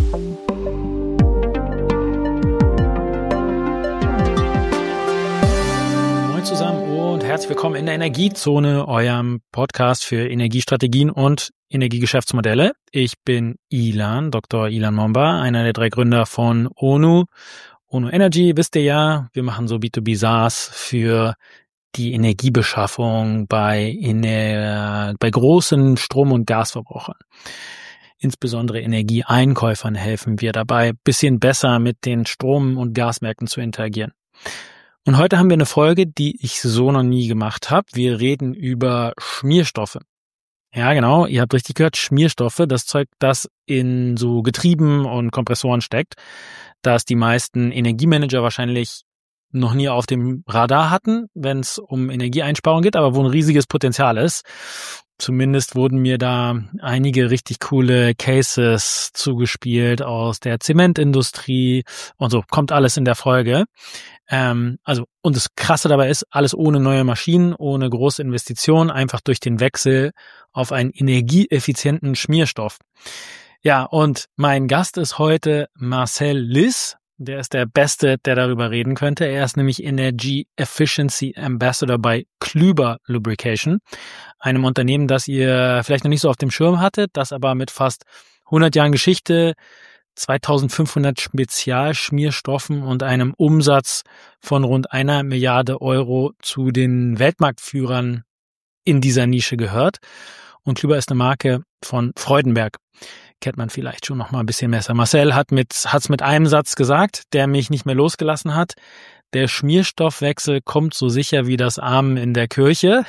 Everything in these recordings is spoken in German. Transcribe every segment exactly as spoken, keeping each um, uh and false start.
Moin zusammen und herzlich willkommen in der Energiezone, eurem Podcast für Energiestrategien und Energiegeschäftsmodelle. Ich bin Ilan, Doktor Ilan Momba, einer der drei Gründer von ONU. ONU Energy, wisst ihr ja, wir machen so B zwei B SaaS für die Energiebeschaffung bei, in der, bei großen Strom- und Gasverbrauchern. Insbesondere Energieeinkäufern helfen wir dabei, ein bisschen besser mit den Strom- und Gasmärkten zu interagieren. Und heute haben wir eine Folge, die ich so noch nie gemacht habe. Wir reden über Schmierstoffe. Ja, genau, ihr habt richtig gehört, Schmierstoffe, das Zeug, das in so Getrieben und Kompressoren steckt, das die meisten Energiemanager wahrscheinlich noch nie auf dem Radar hatten, wenn es um Energieeinsparung geht, aber wo ein riesiges Potenzial ist. Zumindest wurden mir da einige richtig coole Cases zugespielt aus der Zementindustrie und so, kommt alles in der Folge. Ähm, also, und das Krasse dabei ist, alles ohne neue Maschinen, ohne große Investitionen, einfach durch den Wechsel auf einen energieeffizienten Schmierstoff. Ja, und mein Gast ist heute Marcel Liss. Der ist der Beste, der darüber reden könnte. Er ist nämlich Energy Efficiency Ambassador bei Klüber Lubrication, einem Unternehmen, das ihr vielleicht noch nicht so auf dem Schirm hattet, das aber mit fast hundert Jahren Geschichte, zweitausendfünfhundert Spezialschmierstoffen und einem Umsatz von rund einer Milliarde Euro zu den Weltmarktführern in dieser Nische gehört. Und Klüber ist eine Marke von Freudenberg. Kennt man vielleicht schon noch mal ein bisschen besser. Marcel hat mit, hat's mit einem Satz gesagt, der mich nicht mehr losgelassen hat. Der Schmierstoffwechsel kommt so sicher wie das Amen in der Kirche.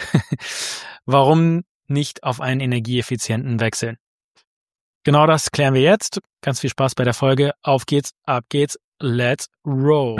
Warum nicht auf einen energieeffizienten wechseln? Genau das klären wir jetzt. Ganz viel Spaß bei der Folge. Auf geht's, ab geht's, let's roll.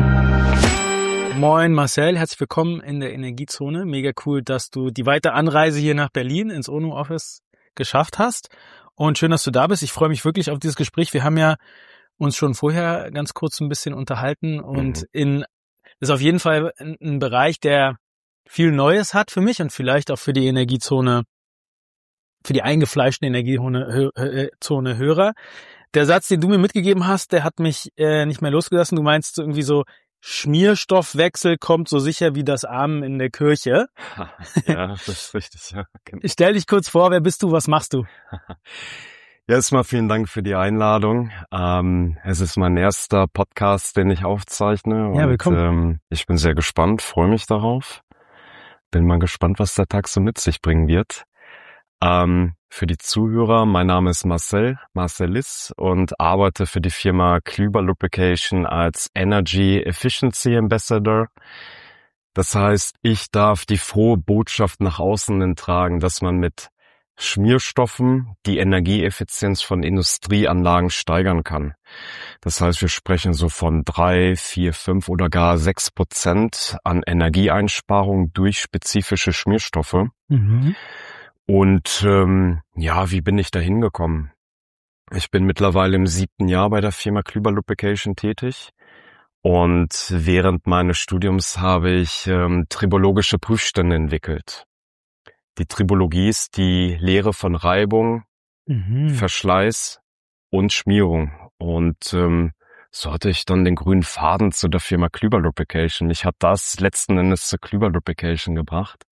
Moin Marcel, herzlich willkommen in der Energiezone. Mega cool, dass du die weite Anreise hier nach Berlin ins ONU-Office geschafft hast. Und schön, dass du da bist. Ich freue mich wirklich auf dieses Gespräch. Wir haben ja uns schon vorher ganz kurz ein bisschen unterhalten und in ist auf jeden Fall ein, ein Bereich, der viel Neues hat für mich und vielleicht auch für die Energiezone, für die eingefleischten Energiezone-Hörer. Der Satz, den du mir mitgegeben hast, der hat mich äh, nicht mehr losgelassen. Du meinst so irgendwie so, Schmierstoffwechsel kommt so sicher wie das Amen in der Kirche. Ja, das ist richtig. Ja, genau. Stell dich kurz vor, wer bist du, was machst du? Ja, erstmal vielen Dank für die Einladung. Ähm, es ist mein erster Podcast, den ich aufzeichne. Ja, willkommen. Und, ähm, ich bin sehr gespannt, freue mich darauf. Bin mal gespannt, was der Tag so mit sich bringen wird. Ähm, für die Zuhörer, mein Name ist Marcel, Marcel Liss und arbeite für die Firma Klüber Lubrication als Energy Efficiency Ambassador. Das heißt, ich darf die frohe Botschaft nach außen hin tragen, dass man mit Schmierstoffen die Energieeffizienz von Industrieanlagen steigern kann. Das heißt, wir sprechen so von drei, vier, fünf oder gar sechs Prozent an Energieeinsparung durch spezifische Schmierstoffe. Mhm. Und ähm, ja, wie bin ich da hingekommen? Ich bin mittlerweile im siebten Jahr bei der Firma Klüber Lubrication tätig und während meines Studiums habe ich ähm, tribologische Prüfstände entwickelt. Die Tribologie ist die Lehre von Reibung, Mhm. Verschleiß und Schmierung. Und ähm, so hatte ich dann den grünen Faden zu der Firma Klüber Lubrication. Ich habe das letzten Endes zur Klüber Lubrication gebracht.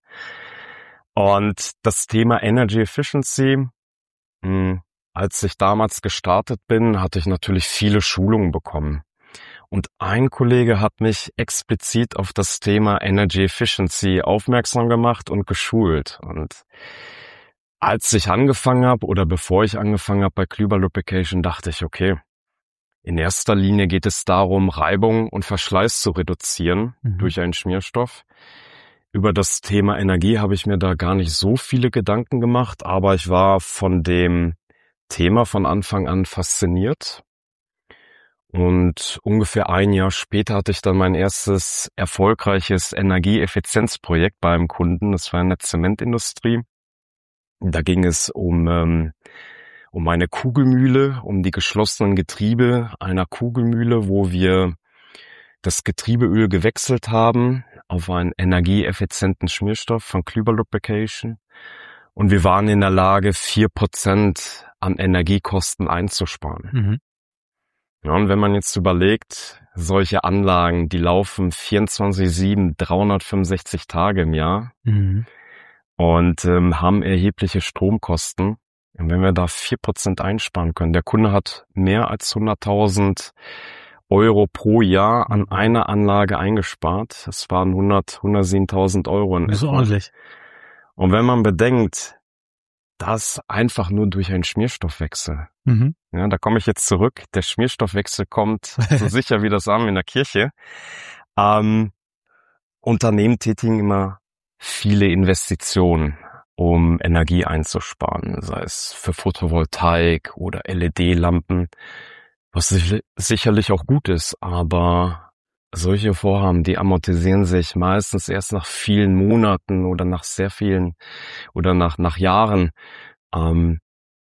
Und das Thema Energy Efficiency, mh, als ich damals gestartet bin, hatte ich natürlich viele Schulungen bekommen. Und ein Kollege hat mich explizit auf das Thema Energy Efficiency aufmerksam gemacht und geschult. Und als ich angefangen habe oder bevor ich angefangen habe bei Klüber Lubrication, dachte ich, okay, in erster Linie geht es darum, Reibung und Verschleiß zu reduzieren Mhm. durch einen Schmierstoff. Über das Thema Energie habe ich mir da gar nicht so viele Gedanken gemacht, aber ich war von dem Thema von Anfang an fasziniert. Und ungefähr ein Jahr später hatte ich dann mein erstes erfolgreiches Energieeffizienzprojekt bei einem Kunden. Das war in der Zementindustrie. Da ging es um, ähm, um eine Kugelmühle, um die geschlossenen Getriebe einer Kugelmühle, wo wir das Getriebeöl gewechselt haben auf einen energieeffizienten Schmierstoff von Klüber Lubrication. Und wir waren in der Lage, vier Prozent an Energiekosten einzusparen. Mhm. Ja, und wenn man jetzt überlegt, solche Anlagen, die laufen vierundzwanzig sieben, dreihundertfünfundsechzig Tage im Jahr Mhm. und ähm, haben erhebliche Stromkosten. Und wenn wir da vier Prozent einsparen können, der Kunde hat mehr als hunderttausend Euro pro Jahr an einer Anlage eingespart. Das waren hundert, hundertsiebentausend Euro in Das ist etwa. ordentlich. Und wenn man bedenkt, das einfach nur durch einen Schmierstoffwechsel. Mhm. Ja, da komme ich jetzt zurück. Der Schmierstoffwechsel kommt so sicher wie das Amen in der Kirche. Ähm, Unternehmen tätigen immer viele Investitionen, um Energie einzusparen, sei es für Photovoltaik oder L E D-Lampen, was sich, sicherlich auch gut ist, aber solche Vorhaben, die amortisieren sich meistens erst nach vielen Monaten oder nach sehr vielen oder nach nach Jahren. Ähm,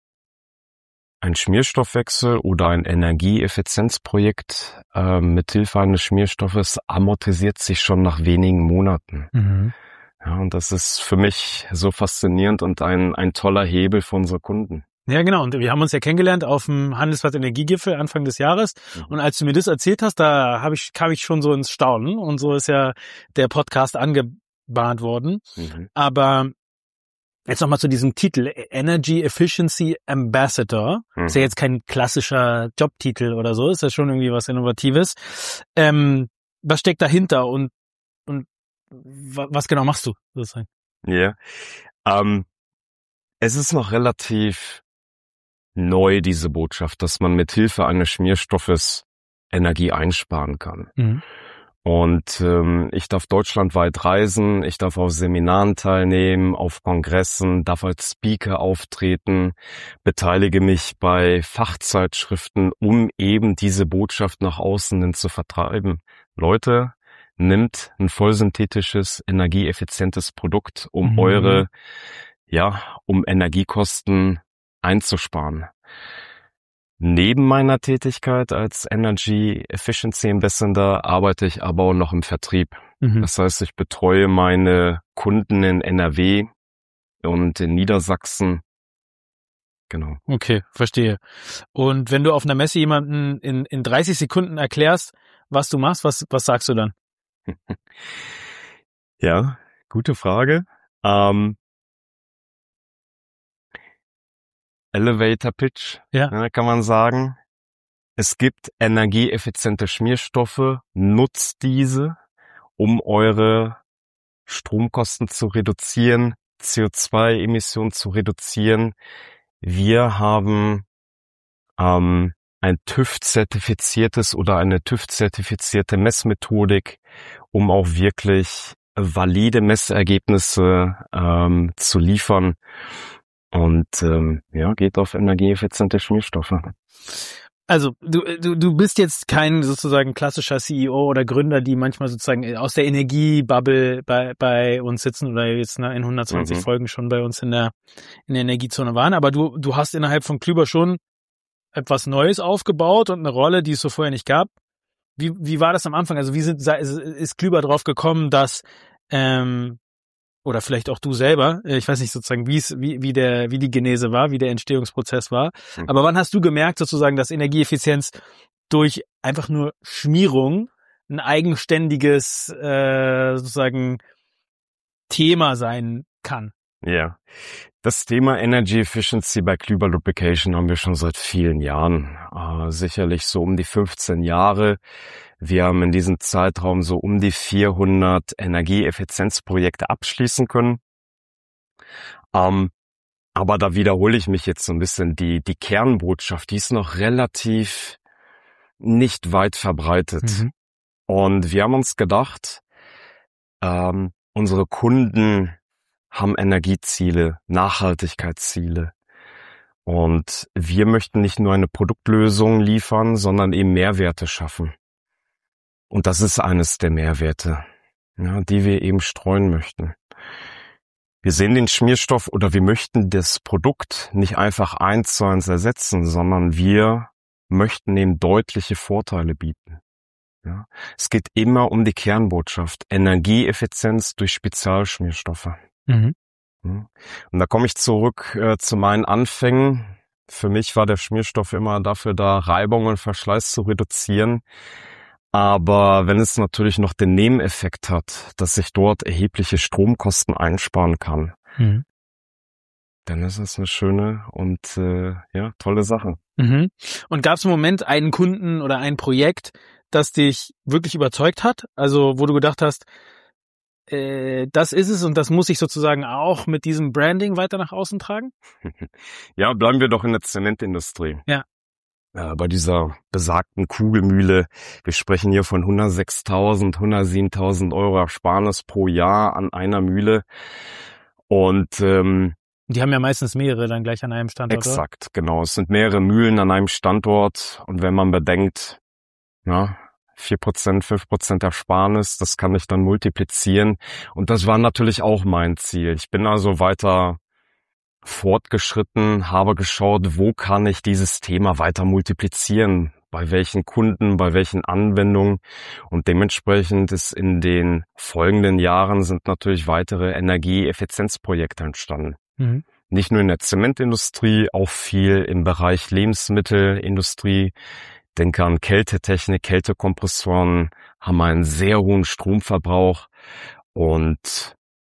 ein Schmierstoffwechsel oder ein Energieeffizienzprojekt äh, mit Hilfe eines Schmierstoffes amortisiert sich schon nach wenigen Monaten. Mhm. Ja, und das ist für mich so faszinierend und ein ein toller Hebel für unsere Kunden. Ja, genau. Und wir haben uns ja kennengelernt auf dem Handelsplatz Energiegipfel Anfang des Jahres. Mhm. Und als du mir das erzählt hast, da habe ich, kam ich schon so ins Staunen. Und so ist ja der Podcast angebahnt worden. Mhm. Aber jetzt nochmal zu diesem Titel, Energy Efficiency Ambassador. Mhm. Ist ja jetzt kein klassischer Jobtitel oder so. Ist ja schon irgendwie was Innovatives. Ähm, was steckt dahinter und, und was genau machst du sozusagen? Ja, ähm, es ist noch relativ neu, diese Botschaft, dass man mit Hilfe eines Schmierstoffes Energie einsparen kann. Mhm. Und ähm, ich darf deutschlandweit reisen, ich darf auf Seminaren teilnehmen, auf Kongressen, darf als Speaker auftreten, beteilige mich bei Fachzeitschriften, um eben diese Botschaft nach außen hin zu vertreiben. Leute, nimmt ein vollsynthetisches, energieeffizientes Produkt, um Mhm. eure, ja, um Energiekosten einzusparen. Neben meiner Tätigkeit als Energy Efficiency Ambassador arbeite ich aber auch noch im Vertrieb. Mhm. Das heißt, ich betreue meine Kunden in N R W und in Niedersachsen. Genau. Okay, verstehe. Und wenn du auf einer Messe jemanden in, in dreißig Sekunden erklärst, was du machst, was, was sagst du dann? Ja, gute Frage. Ähm, Elevator Pitch, Ja. ja, kann man sagen. Es gibt energieeffiziente Schmierstoffe, nutzt diese, um eure Stromkosten zu reduzieren, C O zwei Emissionen zu reduzieren. Wir haben ähm, ein TÜV-zertifiziertes oder eine TÜV-zertifizierte Messmethodik, um auch wirklich valide Messergebnisse ähm, zu liefern. Und ähm, ja, geht auf energieeffiziente Schmierstoffe. Also du, du, du bist jetzt kein sozusagen klassischer C E O oder Gründer, die manchmal sozusagen aus der Energiebubble bei bei uns sitzen oder jetzt in hundertzwanzig Mhm. Folgen schon bei uns in der in der Energiezone waren. Aber du du hast innerhalb von Klüber schon etwas Neues aufgebaut und eine Rolle, die es so vorher nicht gab. Wie wie war das am Anfang? Also wie sind ist Klüber drauf gekommen, dass ähm, oder vielleicht auch du selber, ich weiß nicht sozusagen, wie es, wie, wie der, wie die Genese war, wie der Entstehungsprozess war. Mhm. Aber wann hast du gemerkt sozusagen, dass Energieeffizienz durch einfach nur Schmierung ein eigenständiges, äh, sozusagen Thema sein kann? Ja, das Thema Energy Efficiency bei Klüber Lubrication haben wir schon seit vielen Jahren, äh, sicherlich so um die fünfzehn Jahre. Wir haben in diesem Zeitraum so um die vierhundert Energieeffizienzprojekte abschließen können. Ähm, aber da wiederhole ich mich jetzt so ein bisschen. Die, die Kernbotschaft, die ist noch relativ nicht weit verbreitet. Mhm. Und wir haben uns gedacht, ähm, unsere Kunden haben Energieziele, Nachhaltigkeitsziele. Und wir möchten nicht nur eine Produktlösung liefern, sondern eben Mehrwerte schaffen. Und das ist eines der Mehrwerte, ja, die wir eben streuen möchten. Wir sehen den Schmierstoff oder wir möchten das Produkt nicht einfach eins zu eins ersetzen, sondern wir möchten ihm deutliche Vorteile bieten. Ja, es geht immer um die Kernbotschaft, Energieeffizienz durch Spezialschmierstoffe. Mhm. Und da komme ich zurück äh, zu meinen Anfängen. Für mich war der Schmierstoff immer dafür da, Reibung und Verschleiß zu reduzieren. Aber wenn es natürlich noch den Nebeneffekt hat, dass ich dort erhebliche Stromkosten einsparen kann, mhm. dann ist es eine schöne und äh, ja tolle Sache. Mhm. Und gab es im Moment einen Kunden oder ein Projekt, das dich wirklich überzeugt hat? Also wo du gedacht hast, äh, das ist es und das muss ich sozusagen auch mit diesem Branding weiter nach außen tragen? Ja, bleiben wir doch in der Zementindustrie. Ja. Äh, bei dieser besagten Kugelmühle, wir sprechen hier von hundertsechstausend, hundertsiebentausend Euro Ersparnis pro Jahr an einer Mühle. Und ähm, die haben ja meistens mehrere dann gleich an einem Standort. Exakt, oder? Genau. Es sind mehrere Mühlen an einem Standort. Und wenn man bedenkt, ja, vier Prozent, fünf Prozent Ersparnis, das kann ich dann multiplizieren. Und das war natürlich auch mein Ziel. Ich bin also weiter fortgeschritten, habe geschaut, wo kann ich dieses Thema weiter multiplizieren, bei welchen Kunden, bei welchen Anwendungen, und dementsprechend ist in den folgenden Jahren sind natürlich weitere Energieeffizienzprojekte entstanden. Mhm. Nicht nur in der Zementindustrie, auch viel im Bereich Lebensmittelindustrie. Denke an Kältetechnik, Kältekompressoren haben einen sehr hohen Stromverbrauch und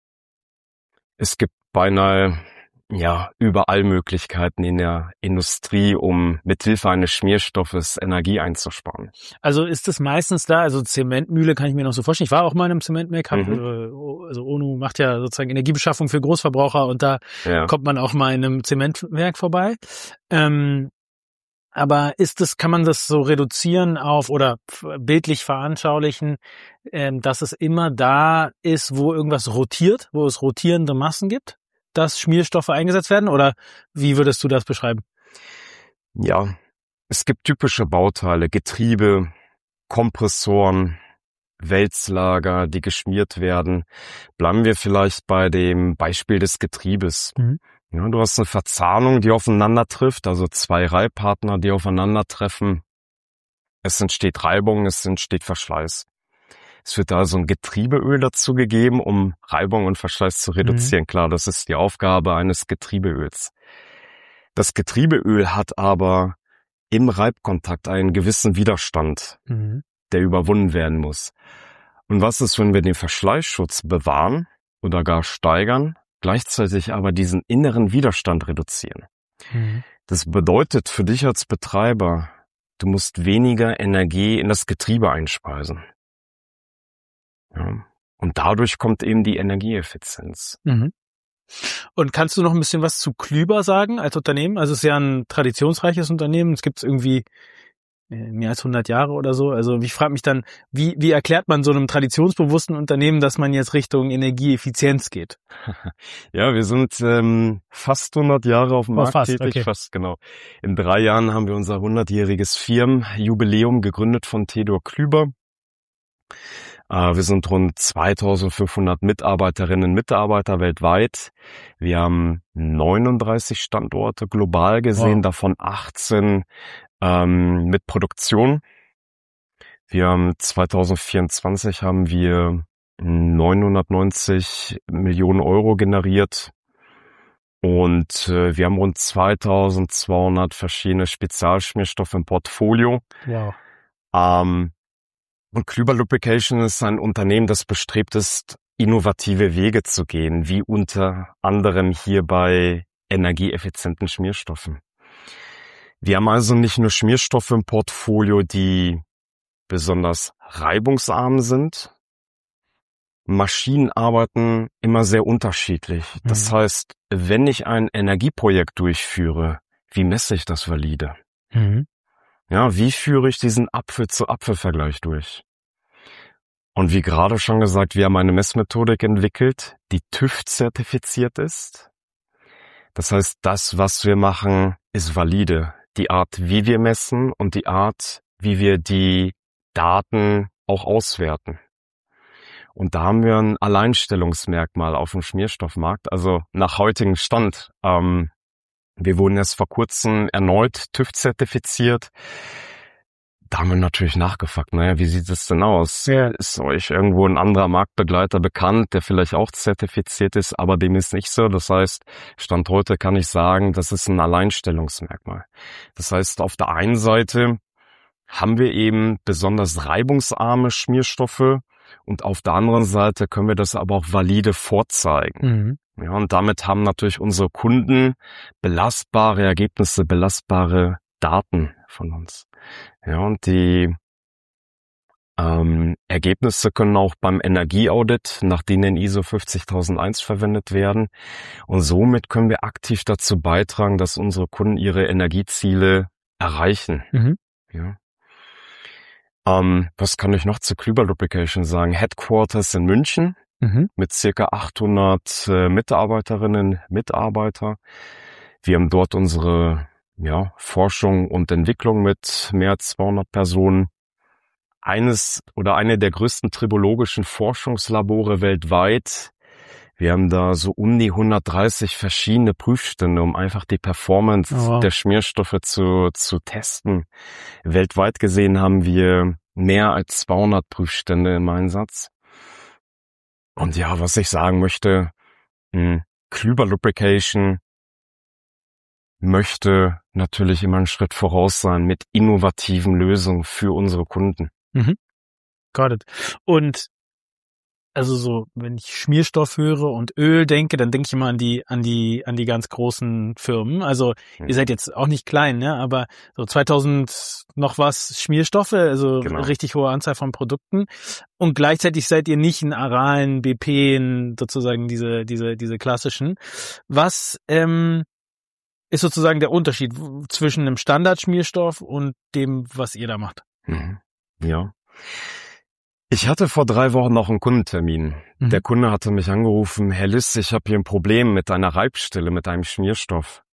es gibt beinahe ja überall Möglichkeiten in der Industrie, um mithilfe eines Schmierstoffes Energie einzusparen. Also ist es meistens da, also Zementmühle kann ich mir noch so vorstellen. Ich war auch mal in einem Zementwerk, mhm. also ONU macht ja sozusagen Energiebeschaffung für Großverbraucher und da ja. kommt man auch mal in einem Zementwerk vorbei. Ähm, aber ist das, kann man das so reduzieren auf oder bildlich veranschaulichen, ähm, dass es immer da ist, wo irgendwas rotiert, wo es rotierende Massen gibt, dass Schmierstoffe eingesetzt werden? Oder wie würdest du das beschreiben? Ja, es gibt typische Bauteile, Getriebe, Kompressoren, Wälzlager, die geschmiert werden. Bleiben wir vielleicht bei dem Beispiel des Getriebes. Mhm. Ja, du hast eine Verzahnung, die aufeinander trifft, also zwei Reibpartner, die aufeinandertreffen. Es entsteht Reibung, es entsteht Verschleiß. Es wird also ein Getriebeöl dazu gegeben, um Reibung und Verschleiß zu reduzieren. Mhm. Klar, das ist die Aufgabe eines Getriebeöls. Das Getriebeöl hat aber im Reibkontakt einen gewissen Widerstand, mhm. der überwunden werden muss. Und was ist, wenn wir den Verschleißschutz bewahren oder gar steigern, gleichzeitig aber diesen inneren Widerstand reduzieren? Mhm. Das bedeutet für dich als Betreiber, du musst weniger Energie in das Getriebe einspeisen. Ja. Und dadurch kommt eben die Energieeffizienz. Mhm. Und kannst du noch ein bisschen was zu Klüber sagen als Unternehmen? Also es ist ja ein traditionsreiches Unternehmen. Es gibt es irgendwie mehr als hundert Jahre oder so. Also ich frage mich dann, wie, wie erklärt man so einem traditionsbewussten Unternehmen, dass man jetzt Richtung Energieeffizienz geht? Ja, wir sind ähm, fast hundert Jahre auf dem oh, Markt fast, tätig. okay. Fast, genau. In drei Jahren haben wir unser hundertjähriges Firmenjubiläum gegründet von Theodor Klüber. Wir sind rund zweitausendfünfhundert Mitarbeiterinnen und Mitarbeiter weltweit. Wir haben neununddreißig Standorte global gesehen, wow. davon achtzehn ähm, mit Produktion. Wir haben zweitausendvierundzwanzig haben wir neunhundertneunzig Millionen Euro generiert und äh, wir haben rund zweitausendzweihundert verschiedene Spezialschmierstoffe im Portfolio. Wow. Ähm, Und Klüber Lubrication ist ein Unternehmen, das bestrebt ist, innovative Wege zu gehen, wie unter anderem hier bei energieeffizienten Schmierstoffen. Wir haben also nicht nur Schmierstoffe im Portfolio, die besonders reibungsarm sind. Maschinen arbeiten immer sehr unterschiedlich. Das mhm. heißt, wenn ich ein Energieprojekt durchführe, wie messe ich das valide? Mhm. Ja, wie führe ich diesen Apfel-zu-Apfel-Vergleich durch? Und wie gerade schon gesagt, wir haben eine Messmethodik entwickelt, die TÜV-zertifiziert ist. Das heißt, das, was wir machen, ist valide. Die Art, wie wir messen und die Art, wie wir die Daten auch auswerten. Und da haben wir ein Alleinstellungsmerkmal auf dem Schmierstoffmarkt, also nach heutigem Stand. Ähm, Wir wurden erst vor kurzem erneut TÜV-zertifiziert. da haben wir natürlich nachgefragt, naja, wie sieht es denn aus? Ja. Ist euch irgendwo ein anderer Marktbegleiter bekannt, der vielleicht auch zertifiziert ist, aber dem ist nicht so? Das heißt, Stand heute kann ich sagen, das ist ein Alleinstellungsmerkmal. Das heißt, auf der einen Seite haben wir eben besonders reibungsarme Schmierstoffe und auf der anderen Seite können wir das aber auch valide vorzeigen. Mhm. Ja, und damit haben natürlich unsere Kunden belastbare Ergebnisse, belastbare Daten von uns. Ja, und die ähm, Ergebnisse können auch beim Energieaudit nach D I N I S O fünfzigtausendeins verwendet werden. Und somit können wir aktiv dazu beitragen, dass unsere Kunden ihre Energieziele erreichen. Mhm. Ja. Ähm, was kann ich noch zu Klüber Lubrication sagen? Headquarters in München mhm. mit circa achthundert äh, Mitarbeiterinnen, Mitarbeiter. Wir haben dort unsere ja, Forschung und Entwicklung mit mehr als zweihundert Personen. Eines oder eine der größten tribologischen Forschungslabore weltweit. Wir haben da so um die hundertdreißig verschiedene Prüfstände, um einfach die Performance oh, wow. der Schmierstoffe zu, zu testen. Weltweit gesehen haben wir mehr als zweihundert Prüfstände im Einsatz. Und ja, was ich sagen möchte, Klüber Lubrication möchte natürlich immer einen Schritt voraus sein mit innovativen Lösungen für unsere Kunden. Mhm. Got it. Und also so, wenn ich Schmierstoff höre und Öl denke, dann denke ich immer an die, an die, an die ganz großen Firmen. Also mhm. ihr seid jetzt auch nicht klein, ne? Aber so zweitausend noch was Schmierstoffe, also genau. richtig hohe Anzahl von Produkten. Und gleichzeitig seid ihr nicht ein Aral, ein B P, ein, sozusagen diese, diese, diese klassischen. Was ähm, ist sozusagen der Unterschied zwischen einem Standardschmierstoff und dem, was ihr da macht? Mhm. Ja. Ich hatte vor drei Wochen noch einen Kundentermin. Mhm. Der Kunde hatte mich angerufen, Herr Liss, ich habe hier ein Problem mit einer Reibstelle, mit einem Schmierstoff.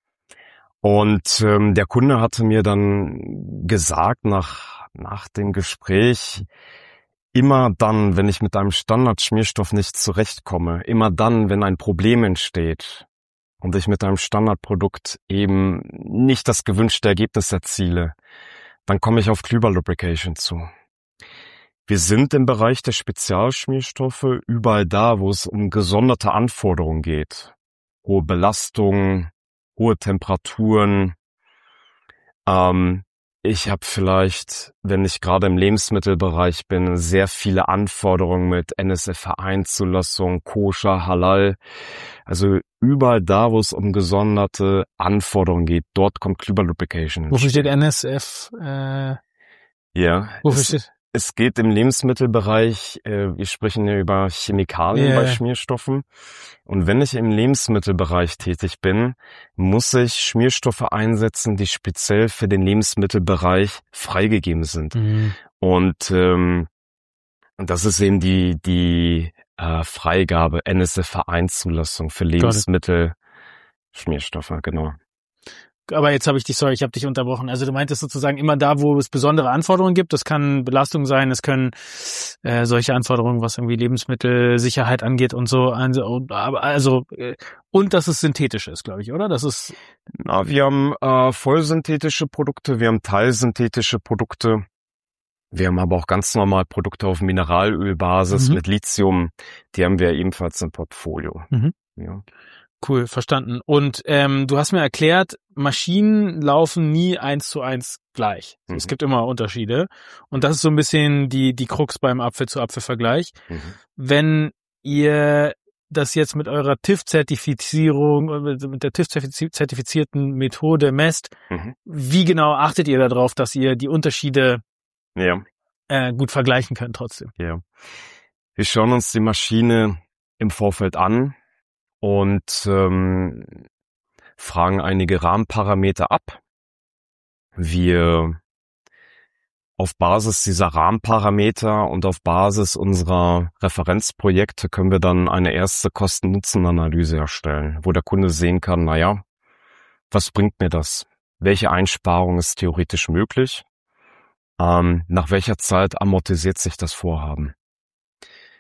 Und ähm, der Kunde hatte mir dann gesagt, nach, nach dem Gespräch, immer dann, wenn ich mit einem Standardschmierstoff nicht zurechtkomme, immer dann, wenn ein Problem entsteht und ich mit einem Standardprodukt eben nicht das gewünschte Ergebnis erziele, dann komme ich auf Klüber Lubrication zu. Wir sind im Bereich der Spezialschmierstoffe überall da, wo es um gesonderte Anforderungen geht. Hohe Belastung, hohe Temperaturen. Ähm, ich habe vielleicht, wenn ich gerade im Lebensmittelbereich bin, sehr viele Anforderungen mit N S F V eins-Zulassung, Koscher, Halal. Also überall da, wo es um gesonderte Anforderungen geht, dort kommt Klüber Lubrication. Wofür steht N S F? Äh, ja. Wofür steht? Es geht im Lebensmittelbereich, äh, wir sprechen ja über Chemikalien yeah. bei Schmierstoffen. Und wenn ich im Lebensmittelbereich tätig bin, muss ich Schmierstoffe einsetzen, die speziell für den Lebensmittelbereich freigegeben sind. Mhm. Und ähm, das ist eben die die äh, Freigabe, N S F V eins-Zulassung für Lebensmittelschmierstoffe, genau. Aber jetzt habe ich dich, sorry, ich habe dich unterbrochen. Also du meintest sozusagen immer da, wo es besondere Anforderungen gibt. Das kann Belastung sein, es können äh, solche Anforderungen, was irgendwie Lebensmittelsicherheit angeht und so. Also, also und dass es synthetisch ist, glaube ich, oder? Das ist. Na, wir haben äh, vollsynthetische Produkte, wir haben teilsynthetische Produkte. Wir haben aber auch ganz normal Produkte auf Mineralölbasis mhm. mit Lithium. Die haben wir ebenfalls im Portfolio. Mhm. Ja. Cool, verstanden. Und ähm, du hast mir erklärt, Maschinen laufen nie eins zu eins gleich. Mhm. Es gibt immer Unterschiede. Und das ist so ein bisschen die die Krux beim Apfel-zu-Apfel-Vergleich. Mhm. Wenn ihr das jetzt mit eurer T I F-Zertifizierung, mit der T I F-zertifizierten Methode messt, mhm. wie genau achtet ihr darauf, dass ihr die Unterschiede ja. äh, gut vergleichen könnt trotzdem? Ja. Wir schauen uns die Maschine im Vorfeld an und ähm, fragen einige Rahmenparameter ab. Wir auf Basis dieser Rahmenparameter und auf Basis unserer Referenzprojekte können wir dann eine erste Kosten-Nutzen-Analyse erstellen, wo der Kunde sehen kann, naja, was bringt mir das? Welche Einsparung ist theoretisch möglich? Ähm, nach welcher Zeit amortisiert sich das Vorhaben?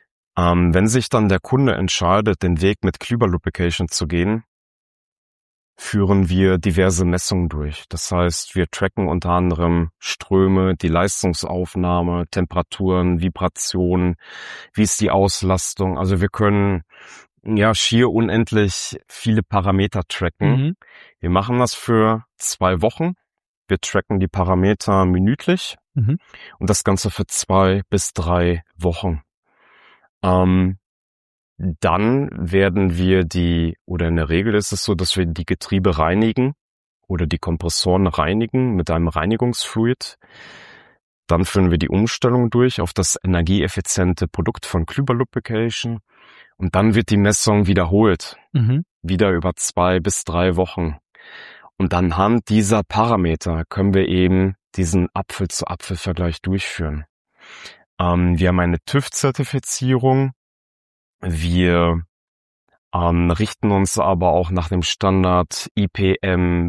Ähm, wenn sich dann der Kunde entscheidet, den Weg mit Klüber Lubrication zu gehen, führen wir diverse Messungen durch. Das heißt, wir tracken unter anderem Ströme, die Leistungsaufnahme, Temperaturen, Vibrationen, wie ist die Auslastung. Also wir können ja schier unendlich viele Parameter tracken. Mhm. Wir machen das für zwei Wochen. Wir tracken die Parameter minütlich Mhm. und das Ganze für zwei bis drei Wochen. Ähm, Dann werden wir die, oder in der Regel ist es so, dass wir die Getriebe reinigen oder die Kompressoren reinigen mit einem Reinigungsfluid. Dann führen wir die Umstellung durch auf das energieeffiziente Produkt von Klüber Lubrication und dann wird die Messung wiederholt, Mhm. wieder über zwei bis drei Wochen. Und anhand dieser Parameter können wir eben diesen Apfel-zu-Apfel-Vergleich durchführen. Ähm, wir haben eine TÜV-Zertifizierung. Wir ähm, richten uns aber auch nach dem Standard I P M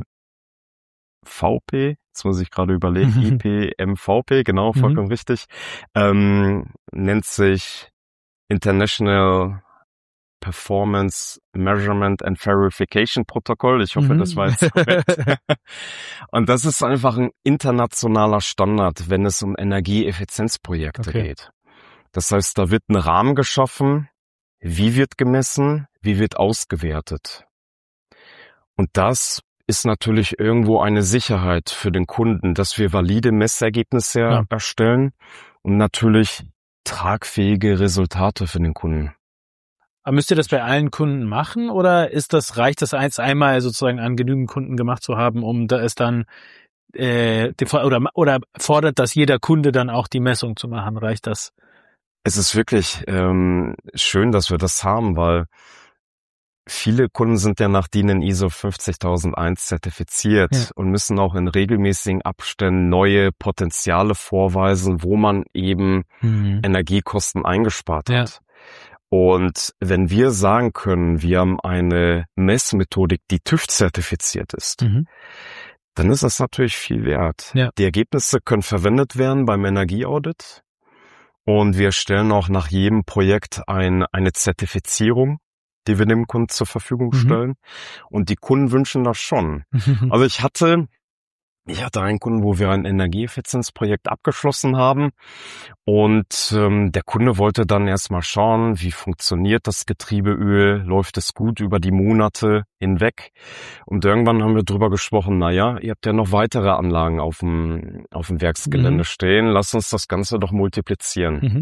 V P, jetzt muss ich gerade überlegen, Mhm. I P M V P, genau, vollkommen Mhm. richtig, ähm, nennt sich International Performance Measurement and Verification Protocol. Ich hoffe, Mhm. das war jetzt korrekt. Und das ist einfach ein internationaler Standard, wenn es um Energieeffizienzprojekte Okay. geht. Das heißt, da wird ein Rahmen geschaffen. Wie wird gemessen? Wie wird ausgewertet? Und das ist natürlich irgendwo eine Sicherheit für den Kunden, dass wir valide Messergebnisse Ja. erstellen und natürlich tragfähige Resultate für den Kunden. Aber müsst ihr das bei allen Kunden machen oder ist das, reicht das eins einmal sozusagen an genügend Kunden gemacht zu haben, um da es dann äh, die, oder oder fordert das jeder Kunde dann auch die Messung zu machen? Reicht das? Es ist wirklich ähm, schön, dass wir das haben, weil viele Kunden sind ja nach D I N I S O fünfzigtausendeins zertifiziert Ja. und müssen auch in regelmäßigen Abständen neue Potenziale vorweisen, wo man eben Mhm. Energiekosten eingespart Ja. hat. Und wenn wir sagen können, wir haben eine Messmethodik, die TÜV-zertifiziert ist, Mhm. dann ist das natürlich viel wert. Ja. Die Ergebnisse können verwendet werden beim Energieaudit und wir stellen auch nach jedem Projekt ein, eine Zertifizierung, die wir dem Kunden zur Verfügung Mhm. stellen. Und die Kunden wünschen das schon. Also ich hatte, ich hatte einen Kunden, wo wir ein Energieeffizienzprojekt abgeschlossen haben und ähm, der Kunde wollte dann erstmal schauen, wie funktioniert das Getriebeöl, läuft es gut über die Monate hinweg. Und irgendwann haben wir drüber gesprochen, naja, ihr habt ja noch weitere Anlagen auf dem, auf dem Werksgelände Mhm. stehen, lasst uns das Ganze doch multiplizieren. Mhm.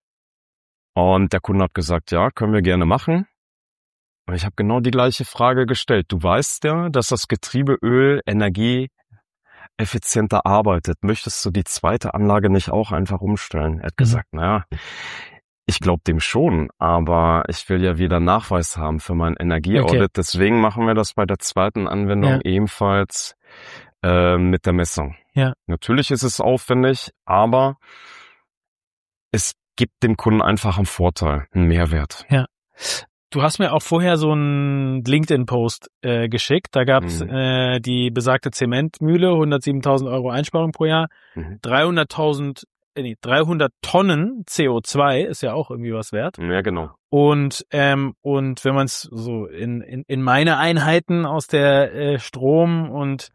Und der Kunde hat gesagt, ja, können wir gerne machen. Und ich habe genau die gleiche Frage gestellt. Du weißt ja, dass das Getriebeöl energieeffizienter arbeitet. Möchtest du die zweite Anlage nicht auch einfach umstellen? Er hat Mhm. gesagt, naja, ich glaube dem schon, aber ich will ja wieder Nachweis haben für mein Energieaudit. Okay. Deswegen machen wir das bei der zweiten Anwendung Ja. ebenfalls äh, mit der Messung. Ja. Natürlich ist es aufwendig, aber es gibt dem Kunden einfach einen Vorteil, einen Mehrwert. Ja. Du hast mir auch vorher so einen LinkedIn-Post äh, geschickt. Da gab's Mhm. äh, die besagte Zementmühle, hundertsiebentausend Euro Einsparung pro Jahr, Mhm. dreihunderttausend, äh, nee, dreihundert Tonnen C O zwei ist ja auch irgendwie was wert. Ja, genau. Und ähm, und wenn man es so in, in in meine Einheiten aus der äh, Strom- und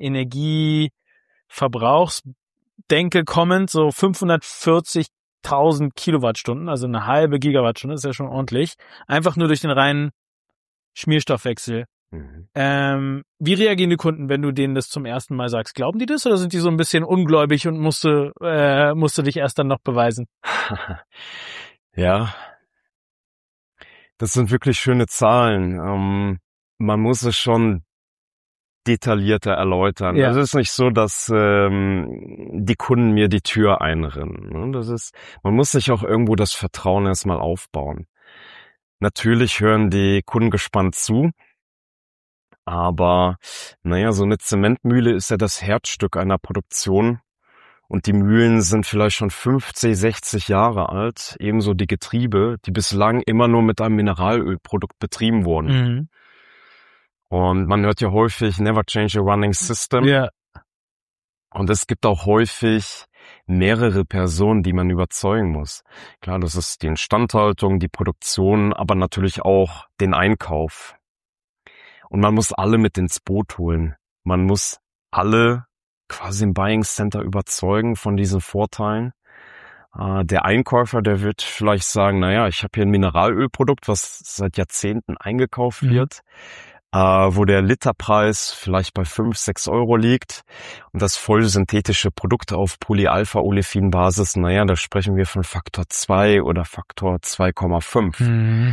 Energieverbrauchsdenke kommend, so fünfhundertvierzigtausend Kilowattstunden, also eine halbe Gigawattstunde, ist ja schon ordentlich, einfach nur durch den reinen Schmierstoffwechsel. Mhm. Ähm, wie reagieren die Kunden, wenn du denen das zum ersten Mal sagst? Glauben die das oder sind die so ein bisschen ungläubig und musst du, äh, musst du dich erst dann noch beweisen? Ja, das sind wirklich schöne Zahlen. Ähm, man muss es schon detaillierter erläutern. Ja. Es ist nicht so, dass ähm, die Kunden mir die Tür einrennen. Ne? Das ist, man muss sich auch irgendwo das Vertrauen erstmal aufbauen. Natürlich hören die Kunden gespannt zu, aber naja, so eine Zementmühle ist ja das Herzstück einer Produktion und die Mühlen sind vielleicht schon fünfzig, sechzig Jahre alt, ebenso die Getriebe, die bislang immer nur mit einem Mineralölprodukt betrieben wurden. Mhm. Und man hört ja häufig, never change a running system. Ja. Und es gibt auch häufig mehrere Personen, die man überzeugen muss. Klar, das ist die Instandhaltung, die Produktion, aber natürlich auch den Einkauf. Und man muss alle mit ins Boot holen. Man muss alle quasi im Buying Center überzeugen von diesen Vorteilen. Äh, der Einkäufer, der wird vielleicht sagen, naja, ich habe hier ein Mineralölprodukt, was seit Jahrzehnten eingekauft Mhm. wird, äh, wo der Literpreis vielleicht bei fünf, sechs Euro liegt. Und das vollsynthetische Produkt auf Polyalpha-Olefin-Basis, naja, da sprechen wir von Faktor zwei oder Faktor zwei Komma fünf. Mhm.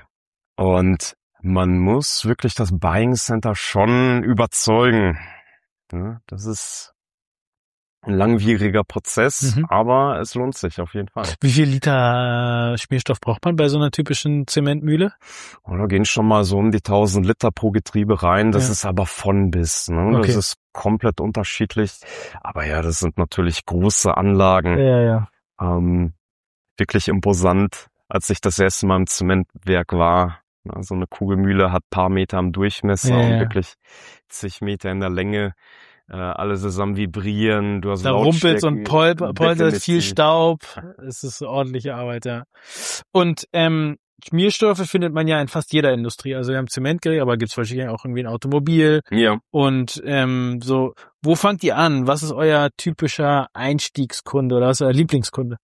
Und man muss wirklich das Buying Center schon überzeugen. Ja, das ist ein langwieriger Prozess, Mhm. aber es lohnt sich auf jeden Fall. Wie viel Liter äh, Schmierstoff braucht man bei so einer typischen Zementmühle? Und da gehen schon mal so um die tausend Liter pro Getriebe rein. Das Ja. ist aber von bis. Ne? Okay. Das ist komplett unterschiedlich. Aber ja, das sind natürlich große Anlagen. Ja, ja. Ähm, wirklich imposant, als ich das erste Mal im Zementwerk war. Na, so eine Kugelmühle hat paar Meter am Durchmesser Ja, und ja. wirklich zig Meter in der Länge. Äh, alle zusammen vibrieren. Du hast Da rumpelt's und Lautstärken. pol- poltert viel Definitiv. Staub. Es ist ordentliche Arbeit, ja. Und ähm, Schmierstoffe findet man ja in fast jeder Industrie. Also wir haben Zementgerät, aber gibt's wahrscheinlich auch irgendwie ein Automobil. Ja. Und ähm, so, wo fangt ihr an? Was ist euer typischer Einstiegskunde oder was ist euer Lieblingskunde?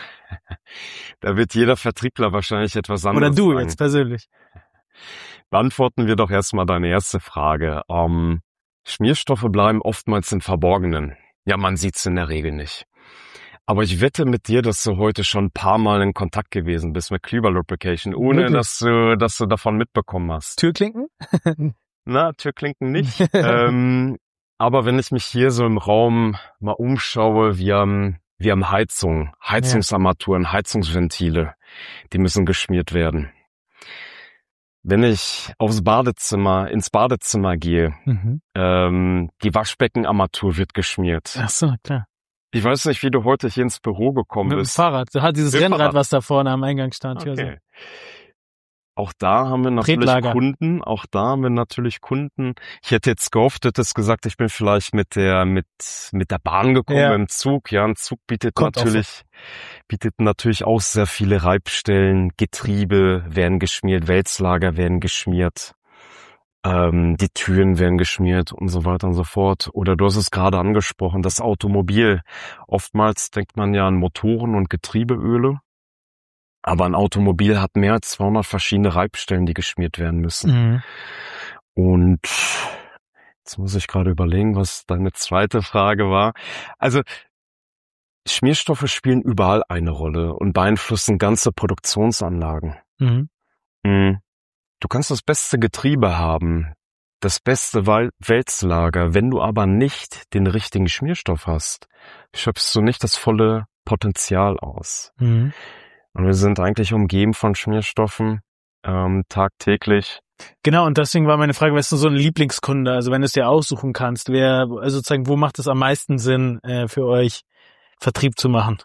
Da wird jeder Vertriebler wahrscheinlich etwas Oder anderes du sagen. jetzt persönlich? Beantworten wir doch erstmal deine erste Frage. Ähm, Schmierstoffe bleiben oftmals im Verborgenen. Ja, man sieht's in der Regel nicht. Aber ich wette mit dir, dass du heute schon ein paar Mal in Kontakt gewesen bist mit Klüber Lubrication, ohne Wirklich? dass du, dass du davon mitbekommen hast. Türklinken? Na, Türklinken nicht. ähm, aber wenn ich mich hier so im Raum mal umschaue, wir haben, wir haben Heizung, Heizungsarmaturen, Heizungsventile, die müssen geschmiert werden. Wenn ich aufs Badezimmer, ins Badezimmer gehe, Mhm. ähm, die Waschbeckenarmatur wird geschmiert. Ach so, klar. Ich weiß nicht, wie du heute hier ins Büro gekommen Mit dem bist. Fahrrad. Du hast dieses Mit dem Rennrad, Fahrrad. was da vorne am Eingang stand. Ich weiß Okay. nicht. Auch da haben wir natürlich Tretlager. Kunden, auch da haben wir natürlich Kunden. Ich hätte jetzt gehofft, du hättest gesagt, ich bin vielleicht mit der, mit, mit der Bahn gekommen, Ja. im Zug. Ja, ein Zug bietet Kommt auch natürlich, bietet natürlich auch sehr viele Reibstellen. Getriebe werden geschmiert, Wälzlager werden geschmiert, ähm, die Türen werden geschmiert und so weiter und so fort. Oder du hast es gerade angesprochen, das Automobil. Oftmals denkt man ja an Motoren und Getriebeöle. Aber ein Automobil hat mehr als zweihundert verschiedene Reibstellen, die geschmiert werden müssen. Mhm. Und jetzt muss ich gerade überlegen, was deine zweite Frage war. Also Schmierstoffe spielen überall eine Rolle und beeinflussen ganze Produktionsanlagen. Mhm. Mhm. Du kannst das beste Getriebe haben, das beste Wal- Wälzlager, wenn du aber nicht den richtigen Schmierstoff hast, schöpfst du nicht das volle Potenzial aus. Mhm. Und wir sind eigentlich umgeben von Schmierstoffen ähm, tagtäglich. Genau, und deswegen war meine Frage, was ist denn so ein Lieblingskunde? Also wenn du es dir aussuchen kannst, wer, also sozusagen, wo macht es am meisten Sinn äh, für euch, Vertrieb zu machen?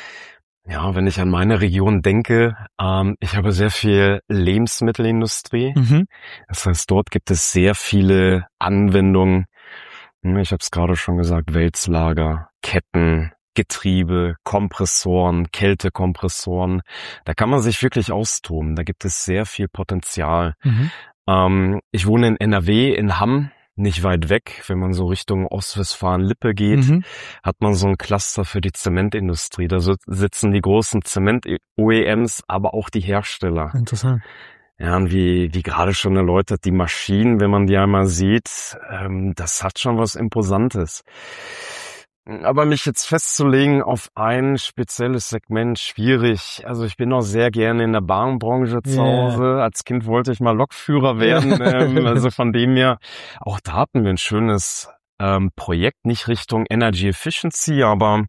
Ja, wenn ich an meine Region denke, ähm, ich habe sehr viel Lebensmittelindustrie. Mhm. Das heißt, dort gibt es sehr viele Anwendungen. Ich habe es gerade schon gesagt, Wälzlager, Ketten, Getriebe, Kompressoren, Kältekompressoren. Da kann man sich wirklich austoben. Da gibt es sehr viel Potenzial. Mhm. Ähm, ich wohne in N R W, in Hamm, nicht weit weg. Wenn man so Richtung Ostwestfalen-Lippe geht, Mhm. hat man so ein Cluster für die Zementindustrie. Da sit- sitzen die großen Zement-O E Ms, aber auch die Hersteller. Interessant. Ja, und wie, wie gerade schon erläutert, die Maschinen, wenn man die einmal sieht, ähm, das hat schon was Imposantes. Aber mich jetzt festzulegen auf ein spezielles Segment, schwierig. Also ich bin auch sehr gerne in der Bahnbranche zu Ja. Hause. Als Kind wollte ich mal Lokführer werden. ähm, also von dem her, auch da hatten wir ein schönes ähm, Projekt, nicht Richtung Energy Efficiency, aber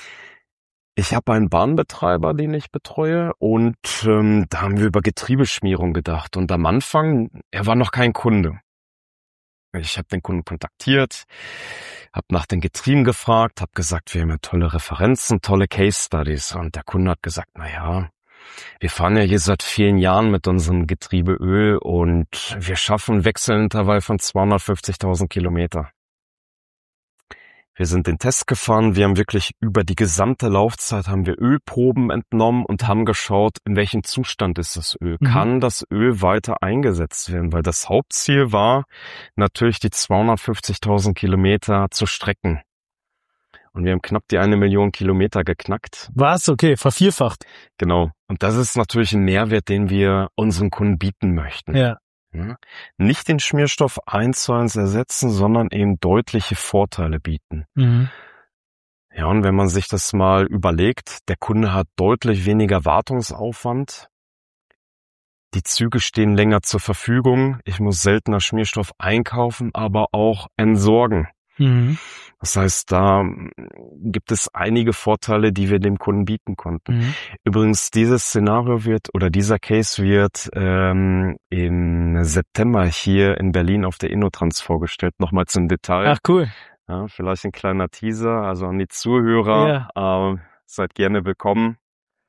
ich habe einen Bahnbetreiber, den ich betreue, und ähm, da haben wir über Getriebeschmierung gedacht. Und am Anfang, er war noch kein Kunde. Ich habe den Kunden kontaktiert, habe nach den Getrieben gefragt, habe gesagt, wir haben ja tolle Referenzen, tolle Case Studies. Und der Kunde hat gesagt, na ja, wir fahren ja hier seit vielen Jahren mit unserem Getriebeöl und wir schaffen ein Wechselintervall von zweihundertfünfzigtausend Kilometer. Wir sind den Test gefahren, wir haben wirklich über die gesamte Laufzeit haben wir Ölproben entnommen und haben geschaut, in welchem Zustand ist das Öl. Mhm. Kann das Öl weiter eingesetzt werden? Weil das Hauptziel war, natürlich die zweihundertfünfzigtausend Kilometer zu strecken. Und wir haben knapp die eine Million Kilometer geknackt. Was? Okay, vervierfacht. Genau. Und das ist natürlich ein Mehrwert, den wir unseren Kunden bieten möchten. Ja. Ja, nicht den Schmierstoff eins zu eins ersetzen, sondern eben deutliche Vorteile bieten. Mhm. Ja, und wenn man sich das mal überlegt, der Kunde hat deutlich weniger Wartungsaufwand. Die Züge stehen länger zur Verfügung. Ich muss seltener Schmierstoff einkaufen, aber auch entsorgen. Mhm. Das heißt, da gibt es einige Vorteile, die wir dem Kunden bieten konnten. Mhm. Übrigens, dieses Szenario wird oder dieser Case wird ähm, im September hier in Berlin auf der InnoTrans vorgestellt. Nochmal zum Detail. Ach, cool. Ja, vielleicht ein kleiner Teaser, also an die Zuhörer. Ja. Äh, seid gerne willkommen.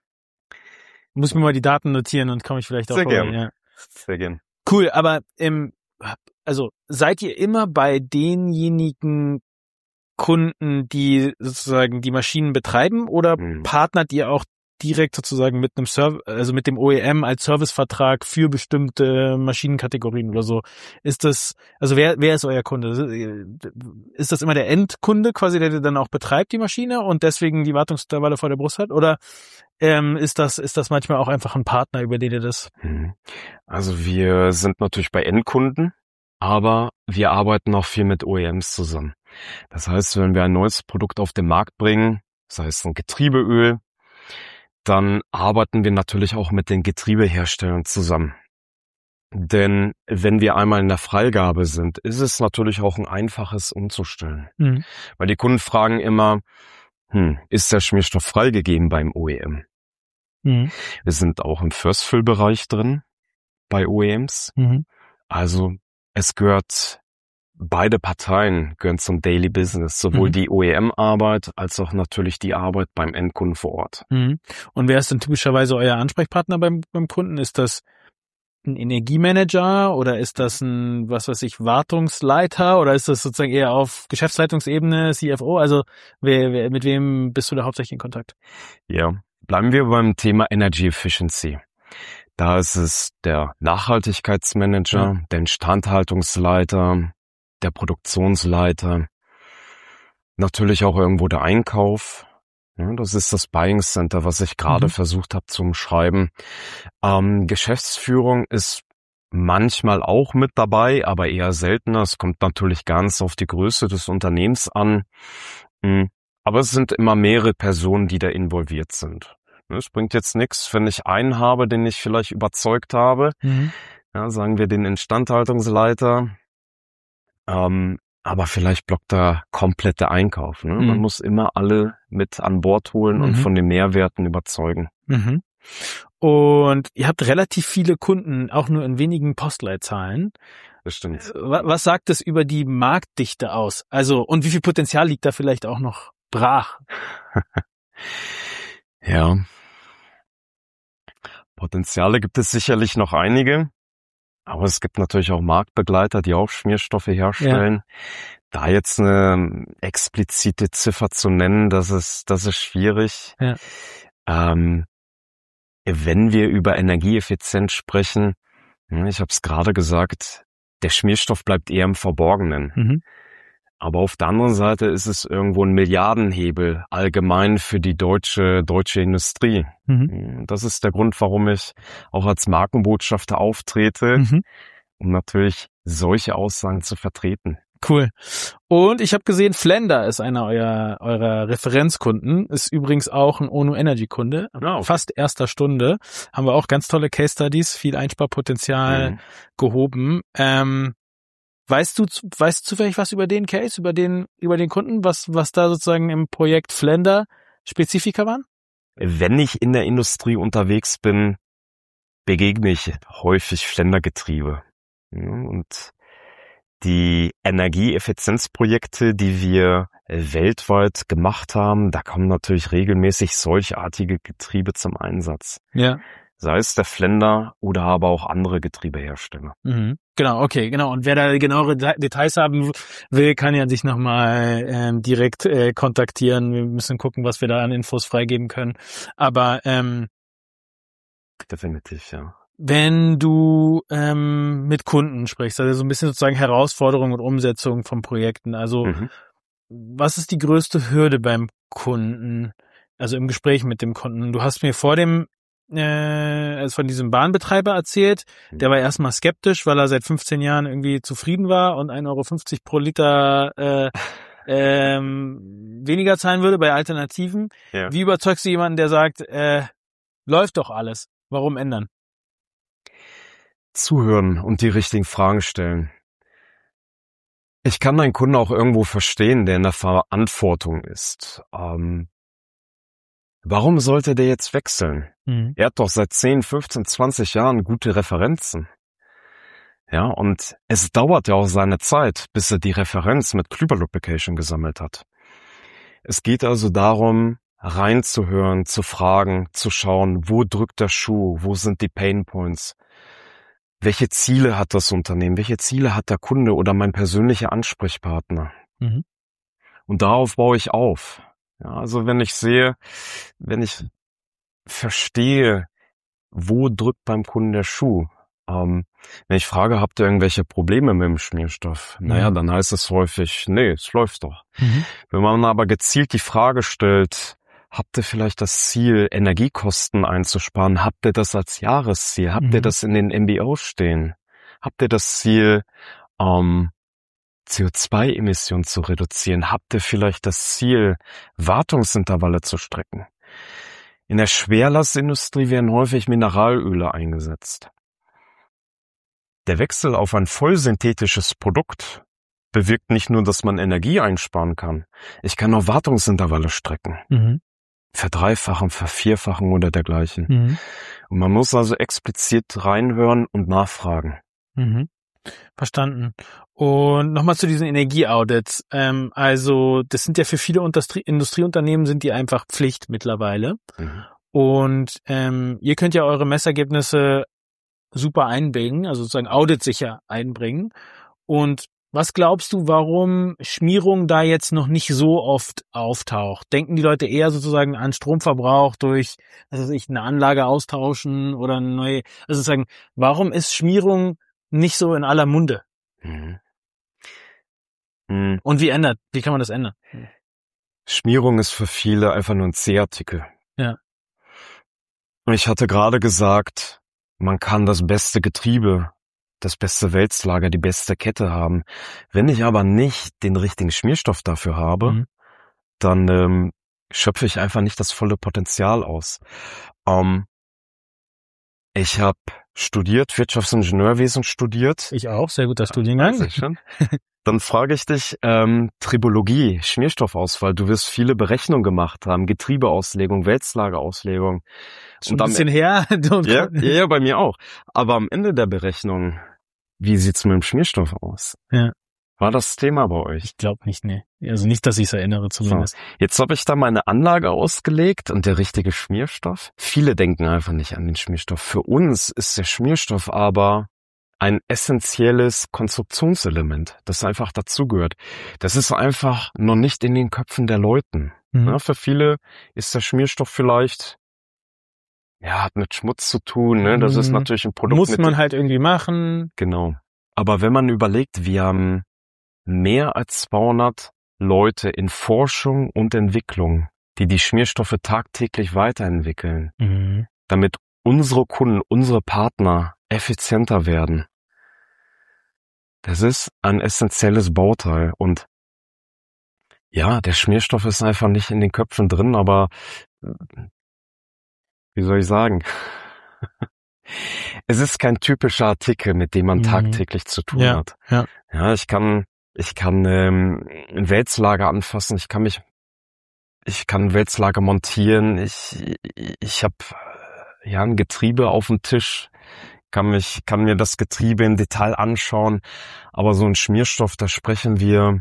Muss mir mal die Daten notieren und komme ich vielleicht auch Sehr vorbei. Gern. Ja. Sehr gern. Cool, aber ähm, also seid ihr immer bei denjenigen Kunden, die sozusagen die Maschinen betreiben, oder mhm. partnert ihr auch direkt sozusagen mit einem Serv- also mit dem O E M als Servicevertrag für bestimmte Maschinenkategorien oder so? Ist das, also wer wer ist euer Kunde? Ist das immer der Endkunde quasi, der dann auch betreibt die Maschine und deswegen die Wartungsintervalle vor der Brust hat, oder ähm, ist das ist das manchmal auch einfach ein Partner, über den ihr das? Also wir sind natürlich bei Endkunden, aber wir arbeiten auch viel mit O E Ms zusammen. Das heißt, wenn wir ein neues Produkt auf den Markt bringen, das heißt ein Getriebeöl, dann arbeiten wir natürlich auch mit den Getriebeherstellern zusammen. Denn wenn wir einmal in der Freigabe sind, ist es natürlich auch ein einfaches umzustellen. Mhm. Weil die Kunden fragen immer, hm, ist der Schmierstoff freigegeben beim O E M? Mhm. Wir sind auch im First-Fill-Bereich drin bei O E Ms. Mhm. Also es gehört, beide Parteien gehören zum Daily Business, sowohl mhm. die O E M-Arbeit als auch natürlich die Arbeit beim Endkunden vor Ort. Mhm. Und wer ist denn typischerweise euer Ansprechpartner beim, beim Kunden? Ist das ein Energiemanager oder ist das ein, was weiß ich, Wartungsleiter oder ist das sozusagen eher auf Geschäftsleitungsebene, C F O? Also wer, wer, mit wem bist du da hauptsächlich in Kontakt? Ja, bleiben wir beim Thema Energy Efficiency. Da ist es der Nachhaltigkeitsmanager, ja. der Instandhaltungsleiter, der Produktionsleiter, natürlich auch irgendwo der Einkauf. Ja, das ist das Buying Center, was ich gerade mhm. versucht habe zu umschreiben. Ähm, Geschäftsführung ist manchmal auch mit dabei, aber eher seltener. Es kommt natürlich ganz auf die Größe des Unternehmens an. Aber es sind immer mehrere Personen, die da involviert sind. Es bringt jetzt nichts, wenn ich einen habe, den ich vielleicht überzeugt habe. Mhm. Ja, sagen wir den Instandhaltungsleiter. Ähm, aber vielleicht blockt da komplett der Einkauf. Ne? Mhm. Man muss immer alle mit an Bord holen mhm. und von den Mehrwerten überzeugen. Mhm. Und ihr habt relativ viele Kunden, auch nur in wenigen Postleitzahlen. Das stimmt. Was sagt das über die Marktdichte aus? Also, und wie viel Potenzial liegt da vielleicht auch noch brach? Ja. Potenziale gibt es sicherlich noch einige. Aber es gibt natürlich auch Marktbegleiter, die auch Schmierstoffe herstellen. Ja. Da jetzt eine explizite Ziffer zu nennen, das ist, das ist schwierig. Ja. Ähm, wenn wir über Energieeffizienz sprechen, ich habe es gerade gesagt, der Schmierstoff bleibt eher im Verborgenen. Mhm. Aber auf der anderen Seite ist es irgendwo ein Milliardenhebel allgemein für die deutsche deutsche Industrie. Mhm. Das ist der Grund, warum ich auch als Markenbotschafter auftrete, mhm. um natürlich solche Aussagen zu vertreten. Cool. Und ich habe gesehen, Flender ist einer eurer, eurer Referenzkunden, ist übrigens auch ein ONU Energy Kunde, oh. fast erster Stunde. Haben wir auch ganz tolle Case Studies, viel Einsparpotenzial mhm. gehoben. Ähm, Weißt du, weißt du zufällig was über den Case, über den, über den Kunden, was, was da sozusagen im Projekt Flender Spezifika waren? Wenn ich in der Industrie unterwegs bin, begegne ich häufig Flender-Getriebe. Und die Energieeffizienzprojekte, die wir weltweit gemacht haben, da kommen natürlich regelmäßig solchartige Getriebe zum Einsatz. Ja. Sei es der Flender oder aber auch andere Getriebehersteller. Mhm. Genau, okay, genau. Und wer da genauere Details haben will, kann ja sich nochmal ähm, direkt äh, kontaktieren. Wir müssen gucken, was wir da an Infos freigeben können. Aber ähm, definitiv, ja. Wenn du ähm, mit Kunden sprichst, also so ein bisschen sozusagen Herausforderung und Umsetzung von Projekten, also Mhm. was ist die größte Hürde beim Kunden, also im Gespräch mit dem Kunden? Du hast mir vor dem äh, also von diesem Bahnbetreiber erzählt, der war erstmal skeptisch, weil er seit fünfzehn Jahren irgendwie zufrieden war und ein Euro fünfzig pro Liter äh, ähm, weniger zahlen würde bei Alternativen. Ja. Wie überzeugst du jemanden, der sagt, äh, läuft doch alles, warum ändern? Zuhören und die richtigen Fragen stellen. Ich kann einen Kunden auch irgendwo verstehen, der in der Verantwortung ist. Ähm, warum sollte der jetzt wechseln? Mhm. Er hat doch seit zehn, fünfzehn, zwanzig Jahren gute Referenzen. Ja, und es dauert ja auch seine Zeit, bis er die Referenz mit Klüber Lubrication gesammelt hat. Es geht also darum, reinzuhören, zu fragen, zu schauen, wo drückt der Schuh, wo sind die Pain Points. Welche Ziele hat das Unternehmen? Welche Ziele hat der Kunde oder mein persönlicher Ansprechpartner? Mhm. Und darauf baue ich auf. Ja, also wenn ich sehe, wenn ich verstehe, wo drückt beim Kunden der Schuh? Ähm, wenn ich frage, habt ihr irgendwelche Probleme mit dem Schmierstoff? Mhm. Naja, dann heißt es häufig, nee, es läuft doch. Mhm. Wenn man aber gezielt die Frage stellt, habt ihr vielleicht das Ziel, Energiekosten einzusparen? Habt ihr das als Jahresziel? Habt Mhm. ihr das in den M B O stehen? Habt ihr das Ziel, ähm, C O zwei Emissionen zu reduzieren? Habt ihr vielleicht das Ziel, Wartungsintervalle zu strecken? In der Schwerlastindustrie werden häufig Mineralöle eingesetzt. Der Wechsel auf ein vollsynthetisches Produkt bewirkt nicht nur, dass man Energie einsparen kann. Ich kann auch Wartungsintervalle strecken. Mhm. Verdreifachen, vervierfachen oder dergleichen. Mhm. Und man muss also explizit reinhören und nachfragen. Mhm. Verstanden. Und nochmal zu diesen Energieaudits. Ähm, also das sind ja für viele Industrie- Industrieunternehmen sind die einfach Pflicht mittlerweile. Mhm. Und ähm, ihr könnt ja eure Messergebnisse super einbringen, also sozusagen auditsicher einbringen. Und was glaubst du, warum Schmierung da jetzt noch nicht so oft auftaucht? Denken die Leute eher sozusagen an Stromverbrauch durch, was weiß ich, eine Anlage austauschen oder eine neue, also sozusagen, warum ist Schmierung nicht so in aller Munde? Mhm. Mhm. Und wie ändert, wie kann man das ändern? Schmierung ist für viele einfach nur ein C-Artikel. Ja. Und ich hatte gerade gesagt, man kann das beste Getriebe, das beste Wälzlager, die beste Kette haben. Wenn ich aber nicht den richtigen Schmierstoff dafür habe, Mhm. dann ähm, schöpfe ich einfach nicht das volle Potenzial aus. Ähm, ich habe studiert, Wirtschaftsingenieurwesen studiert. Ich auch, sehr guter Studiengang. Sehr schön. Dann frage ich dich, ähm, Tribologie, Schmierstoffauswahl, du wirst viele Berechnungen gemacht haben, Getriebeauslegung, Wälzlagerauslegung. Schon Und ein am bisschen her. Ja, ja, bei mir auch. Aber am Ende der Berechnung, wie sieht's mit dem Schmierstoff aus? Ja. War das Thema bei euch? Ich glaube nicht, nee. Also nicht, dass ich es erinnere zumindest. So. Jetzt habe ich da meine Anlage ausgelegt und der richtige Schmierstoff. Viele denken einfach nicht an den Schmierstoff. Für uns ist der Schmierstoff aber ein essentielles Konstruktionselement, das einfach dazugehört. Das ist einfach noch nicht in den Köpfen der Leuten. Mhm. Ja, für viele ist der Schmierstoff vielleicht, ja, hat mit Schmutz zu tun, ne? Das ist Mhm. natürlich ein Produkt. Muss mit man halt irgendwie machen. Genau. Aber wenn man überlegt, wir haben mehr als zweihundert Leute in Forschung und Entwicklung, die die Schmierstoffe tagtäglich weiterentwickeln, Mhm. damit unsere Kunden, unsere Partner effizienter werden. Das ist ein essentielles Bauteil und ja, der Schmierstoff ist einfach nicht in den Köpfen drin, aber wie soll ich sagen? Es ist kein typischer Artikel, mit dem man Mhm. tagtäglich zu tun Ja, hat. ja. Ja, ich kann, ich kann ähm, ein Wälzlager anfassen, ich kann mich, ich kann ein Wälzlager montieren, ich, ich habe ja ein Getriebe auf dem Tisch, kann mich, kann mir das Getriebe im Detail anschauen, aber so ein Schmierstoff, da sprechen wir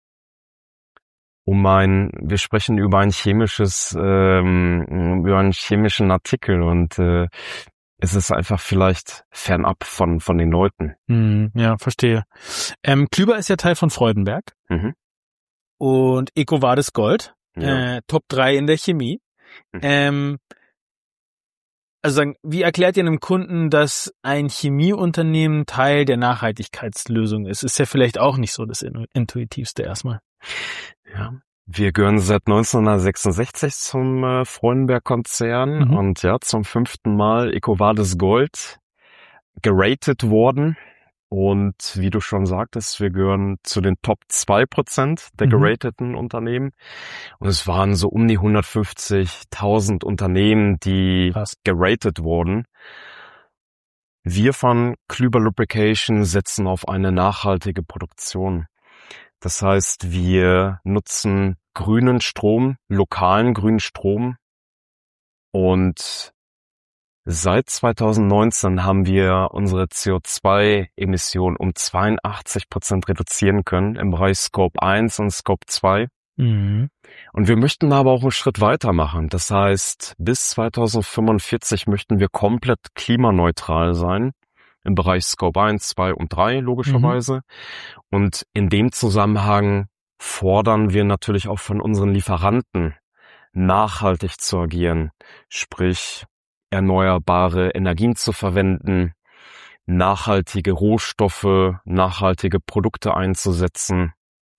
um ein, wir sprechen über ein chemisches, ähm, über einen chemischen Artikel und äh, ist es einfach vielleicht fernab von von den Leuten. Hm, ja, verstehe. Ähm, Klüber ist ja Teil von Freudenberg Mhm. und EcoVadis Gold, Ja. äh, Top drei in der Chemie. Mhm. Ähm, also sagen, wie erklärt ihr einem Kunden, dass ein Chemieunternehmen Teil der Nachhaltigkeitslösung ist? Ist ja vielleicht auch nicht so das Intuitivste erstmal. Ja. Wir gehören seit neunzehnhundertsechsundsechzig zum äh, Freudenberg-Konzern Mhm. und ja, zum fünften Mal EcoVadis Gold geratet worden. Und wie du schon sagtest, wir gehören zu den Top zwei Prozent der Mhm. gerateten Unternehmen. Und es waren so um die hundertfünfzigtausend Unternehmen, die Krass. geratet wurden. Wir von Klüber Lubrication setzen auf eine nachhaltige Produktion. Das heißt, wir nutzen grünen Strom, lokalen grünen Strom. Und seit zweitausendneunzehn haben wir unsere C O zwei Emissionen um zweiundachtzig Prozent reduzieren können im Bereich Scope eins und Scope zwei. Mhm. Und wir möchten aber auch einen Schritt weitermachen. Das heißt, bis zweitausendfünfundvierzig möchten wir komplett klimaneutral sein im Bereich Scope eins, zwei und drei logischerweise. Mhm. Und in dem Zusammenhang fordern wir natürlich auch von unseren Lieferanten, nachhaltig zu agieren, sprich erneuerbare Energien zu verwenden, nachhaltige Rohstoffe, nachhaltige Produkte einzusetzen.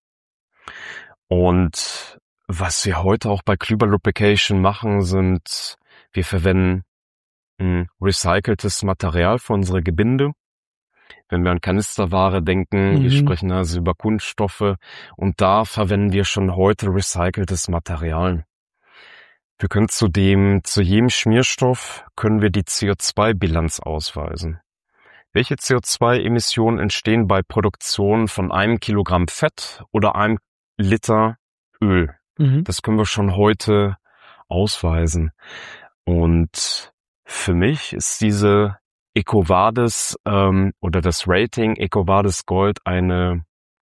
Und was wir heute auch bei Klüber Lubrication machen, sind, wir verwenden ein recyceltes Material für unsere Gebinde. Wenn wir an Kanisterware denken, Mhm. wir sprechen also über Kunststoffe und da verwenden wir schon heute recyceltes Material. Wir können zudem, zu jedem Schmierstoff können wir die C O zwei Bilanz ausweisen. Welche C O zwei Emissionen entstehen bei Produktion von einem Kilogramm Fett oder einem Liter Öl? Mhm. Das können wir schon heute ausweisen. Und für mich ist diese EcoVadis ähm, oder das Rating EcoVadis Gold eine,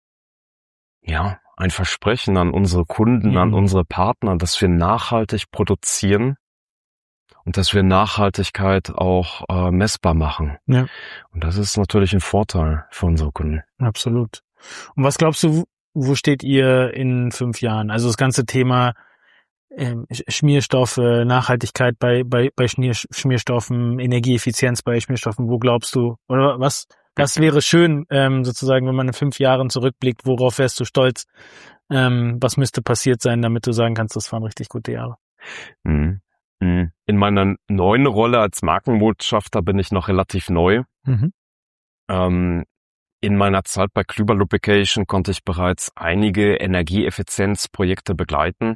ja, ein Versprechen an unsere Kunden, Mhm. an unsere Partner, dass wir nachhaltig produzieren und dass wir Nachhaltigkeit auch äh, messbar machen. Ja. Und das ist natürlich ein Vorteil für unsere Kunden. Absolut. Und was glaubst du, wo steht ihr in fünf Jahren? Also das ganze Thema ähm, Schmierstoffe, Nachhaltigkeit bei bei bei Schmier, Schmierstoffen, Energieeffizienz bei Schmierstoffen. Wo glaubst du, oder was was wäre schön, ähm, sozusagen, wenn man in fünf Jahren zurückblickt, worauf wärst du stolz? Ähm, was müsste passiert sein, damit du sagen kannst, das waren richtig gute Jahre? Mhm. In meiner neuen Rolle als Markenbotschafter bin ich noch relativ neu. Mhm. Ähm, in meiner Zeit bei Klüber Lubrication konnte ich bereits einige Energieeffizienzprojekte begleiten.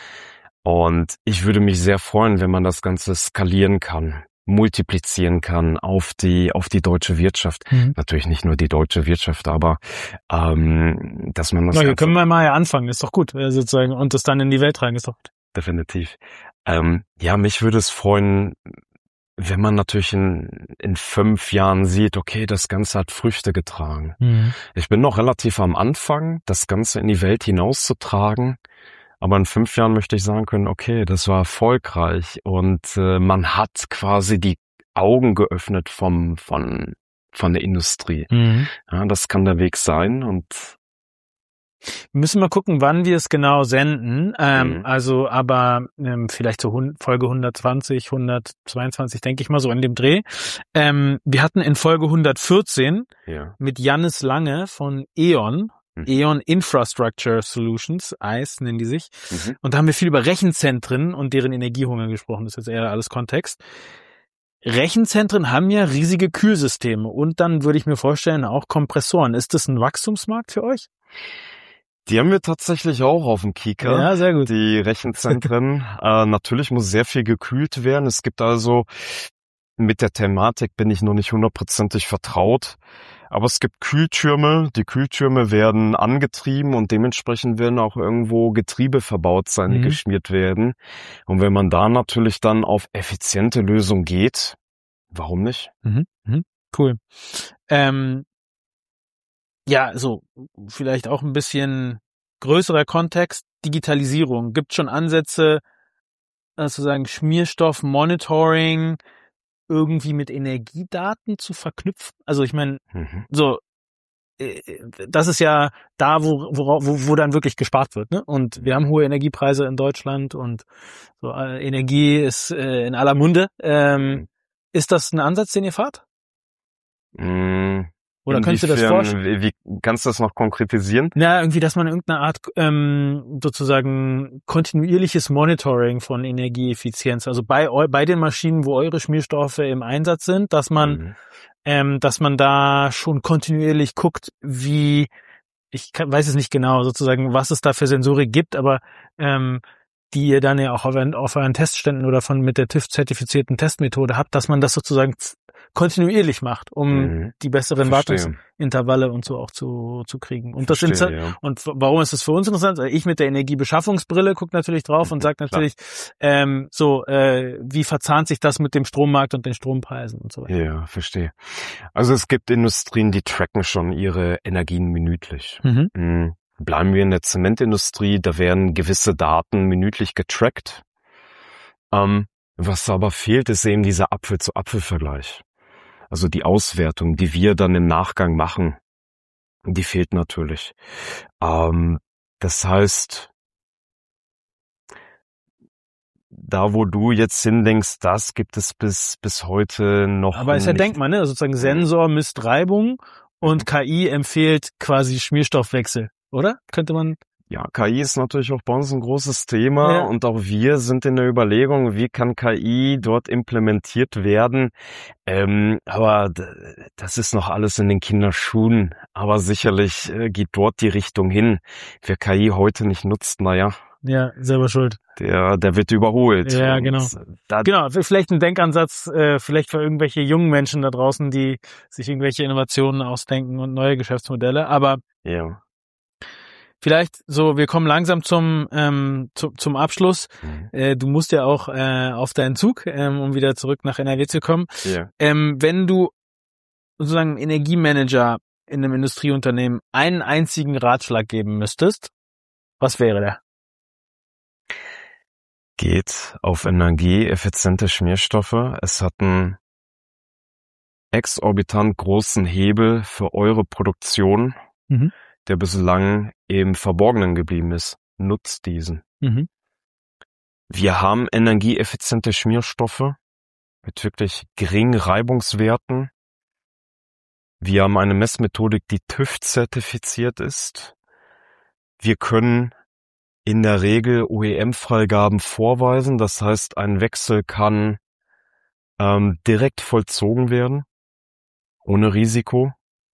Und ich würde mich sehr freuen, wenn man das Ganze skalieren kann, multiplizieren kann auf die auf die deutsche Wirtschaft. Mhm. Natürlich nicht nur die deutsche Wirtschaft, aber ähm, dass man das Na, hier Ganze, können wir mal ja anfangen, ist doch gut, äh, sozusagen, und das dann in die Welt tragen, ist doch gut. definitiv. Ähm, ja, mich würde es freuen, wenn man natürlich in, in fünf Jahren sieht, okay, das Ganze hat Früchte getragen. Mhm. Ich bin noch relativ am Anfang, das Ganze in die Welt hinauszutragen. Aber in fünf Jahren möchte ich sagen können, okay, das war erfolgreich und äh, man hat quasi die Augen geöffnet vom von von der Industrie. Mhm. Ja, das kann der Weg sein und Wir müssen mal gucken, wann wir es genau senden. Ähm, Mhm. Also, aber ähm, vielleicht so hun- Folge hundertzwanzig, hundertzweiundzwanzig, denke ich mal, so in dem Dreh. Ähm, wir hatten in Folge hundertvierzehn ja. mit Jannis Lange von E.ON, Mhm. E.ON Infrastructure Solutions, I C E nennen die sich. Mhm. Und da haben wir viel über Rechenzentren und deren Energiehunger gesprochen. Das ist jetzt eher alles Kontext. Rechenzentren haben ja riesige Kühlsysteme und dann würde ich mir vorstellen, auch Kompressoren. Ist das ein Wachstumsmarkt für euch? Die haben wir tatsächlich auch auf dem Kieker. Ja, sehr gut. Die Rechenzentren. äh, natürlich muss sehr viel gekühlt werden. Es gibt also, mit der Thematik bin ich noch nicht hundertprozentig vertraut. Aber es gibt Kühltürme. Die Kühltürme werden angetrieben und dementsprechend werden auch irgendwo Getriebe verbaut sein, die Mhm. geschmiert werden. Und wenn man da natürlich dann auf effiziente Lösungen geht, warum nicht? Mhm. Mhm. Cool. Ähm, ja, so vielleicht auch ein bisschen größerer Kontext. Digitalisierung. Gibt schon Ansätze, sozusagen Schmierstoff-Monitoring irgendwie mit Energiedaten zu verknüpfen? Also ich meine, Mhm. so, äh, das ist ja da, wo, wo, wo, wo dann wirklich gespart wird, ne? Und wir haben hohe Energiepreise in Deutschland und so, äh, Energie ist äh, in aller Munde. Ähm, Mhm. ist das ein Ansatz, den ihr fahrt? Mm, Oder könntest du das vorstellen? Inwiefern, wie, wie kannst du das noch konkretisieren? Na, irgendwie, dass man irgendeine Art ähm, sozusagen kontinuierliches Monitoring von Energieeffizienz, also bei eu- bei den Maschinen, wo eure Schmierstoffe im Einsatz sind, dass man Mhm. ähm, dass man da schon kontinuierlich guckt, wie, ich kann, weiß es nicht genau, sozusagen, was es da für Sensorik gibt, aber ähm, die ihr dann ja auch auf euren, auf euren Testständen oder von mit der TÜV-zertifizierten Testmethode habt, dass man das sozusagen f- kontinuierlich macht, um Mhm. die besseren Verstehe. Wartungsintervalle und so auch zu zu kriegen. Und das sind Verstehe, ja. und f- warum ist das für uns interessant? Weil ich mit der Energiebeschaffungsbrille gucke natürlich drauf und sage Klar. natürlich, ähm, so äh, wie verzahnt sich das mit dem Strommarkt und den Strompreisen und so weiter. Ja, verstehe. Also es gibt Industrien, die tracken schon ihre Energien minütlich. Mhm. Mhm. Bleiben wir in der Zementindustrie, da werden gewisse Daten minütlich getrackt. Ähm, was aber fehlt, ist eben dieser Apfel-zu-Apfel-Vergleich. Also die Auswertung, die wir dann im Nachgang machen, die fehlt natürlich. Ähm, das heißt, da wo du jetzt hindenkst, das gibt es bis bis heute noch Aber ist ja nicht. denkbar, ne? Also sozusagen Sensor misst Reibung und K I empfiehlt quasi Schmierstoffwechsel, oder? Könnte man. Ja, K I ist natürlich auch bei uns ein großes Thema Ja. und auch wir sind in der Überlegung, wie kann K I dort implementiert werden. Ähm, aber d- das ist noch alles in den Kinderschuhen. Aber sicherlich äh, geht dort die Richtung hin. Wer K I heute nicht nutzt, naja, Ja, selber schuld. der, der wird überholt. Ja, Und genau. Da, Genau, vielleicht ein Denkansatz, äh, vielleicht für irgendwelche jungen Menschen da draußen, die sich irgendwelche Innovationen ausdenken und neue Geschäftsmodelle. Aber ja. vielleicht so, wir kommen langsam zum ähm, zu, zum Abschluss. Mhm. Äh, du musst ja auch äh, auf deinen Zug, ähm, um wieder zurück nach N R W zu kommen. Ja. Ähm, wenn du sozusagen Energiemanager in einem Industrieunternehmen einen einzigen Ratschlag geben müsstest, was wäre der? Geht auf energieeffiziente Schmierstoffe. Es hat einen exorbitant großen Hebel für eure Produktion, Mhm. der bislang im Verborgenen geblieben ist. Nutzt diesen. Mhm. Wir haben energieeffiziente Schmierstoffe mit wirklich geringen Reibungswerten. Wir haben eine Messmethodik, die TÜV zertifiziert ist. Wir können in der Regel O E M-Freigaben vorweisen. Das heißt, ein Wechsel kann ähm, direkt vollzogen werden, ohne Risiko.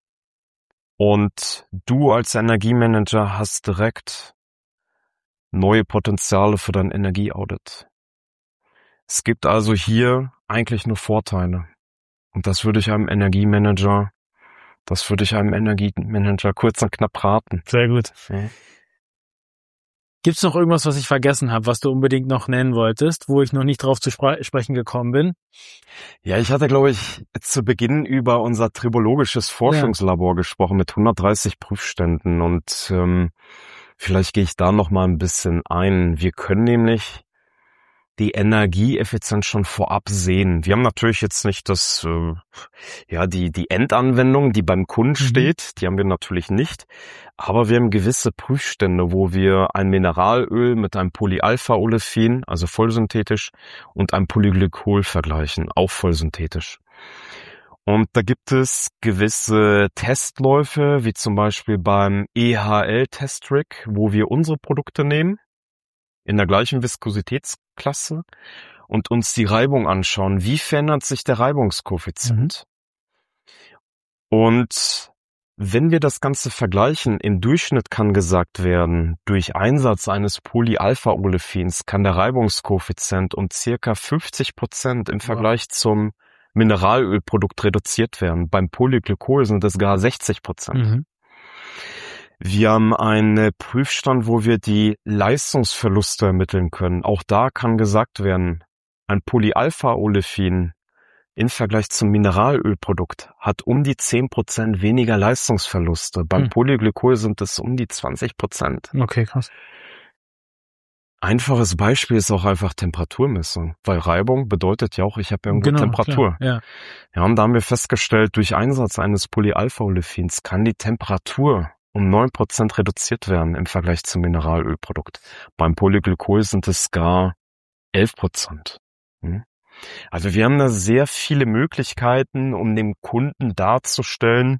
Und du als Energiemanager hast direkt neue Potenziale für dein Energieaudit. Es gibt also hier eigentlich nur Vorteile. Und das würde ich einem Energiemanager, das würde ich einem Energiemanager kurz und knapp raten. Sehr gut. Ja. Gibt's noch irgendwas, was ich vergessen habe, was du unbedingt noch nennen wolltest, wo ich noch nicht drauf zu spre- sprechen gekommen bin? Ja, ich hatte, glaube ich, zu Beginn über unser tribologisches Forschungslabor ja. gesprochen mit hundertdreißig Prüfständen und ähm, vielleicht gehe ich da noch mal ein bisschen ein. Wir können nämlich die Energieeffizienz schon vorab sehen. Wir haben natürlich jetzt nicht das, äh, ja, die die Endanwendung, die beim Kunden mhm. steht, die haben wir natürlich nicht, aber wir haben gewisse Prüfstände, wo wir ein Mineralöl mit einem Polyalpha-Olefin, also vollsynthetisch, und einem Polyglykol vergleichen, auch vollsynthetisch. Und da gibt es gewisse Testläufe, wie zum Beispiel beim E H L-Testrig, wo wir unsere Produkte nehmen, in der gleichen Viskositätsklasse und uns die Reibung anschauen. Wie verändert sich der Reibungskoeffizient? Mhm. Und wenn wir das Ganze vergleichen, im Durchschnitt kann gesagt werden, durch Einsatz eines Polyalpha-Olefins kann der Reibungskoeffizient um circa fünfzig Prozent im Vergleich wow. zum Mineralölprodukt reduziert werden. Beim Polyglykol sind es gar sechzig Prozent. Mhm. Wir haben einen Prüfstand, wo wir die Leistungsverluste ermitteln können. Auch da kann gesagt werden, ein Polyalpha-Olefin im Vergleich zum Mineralölprodukt hat um die zehn Prozent weniger Leistungsverluste. Beim hm. Polyglykol sind es um die zwanzig Prozent. Okay, krass. Einfaches Beispiel ist auch einfach Temperaturmessung, weil Reibung bedeutet ja auch, ich habe irgendwo Genau, Temperatur. klar, ja. Ja, und da haben wir festgestellt, durch Einsatz eines Polyalpha-Olefins kann die Temperatur um neun Prozent reduziert werden im Vergleich zum Mineralölprodukt. Beim Polyglykol sind es gar elf Prozent. Hm? Also wir haben da sehr viele Möglichkeiten, um dem Kunden darzustellen,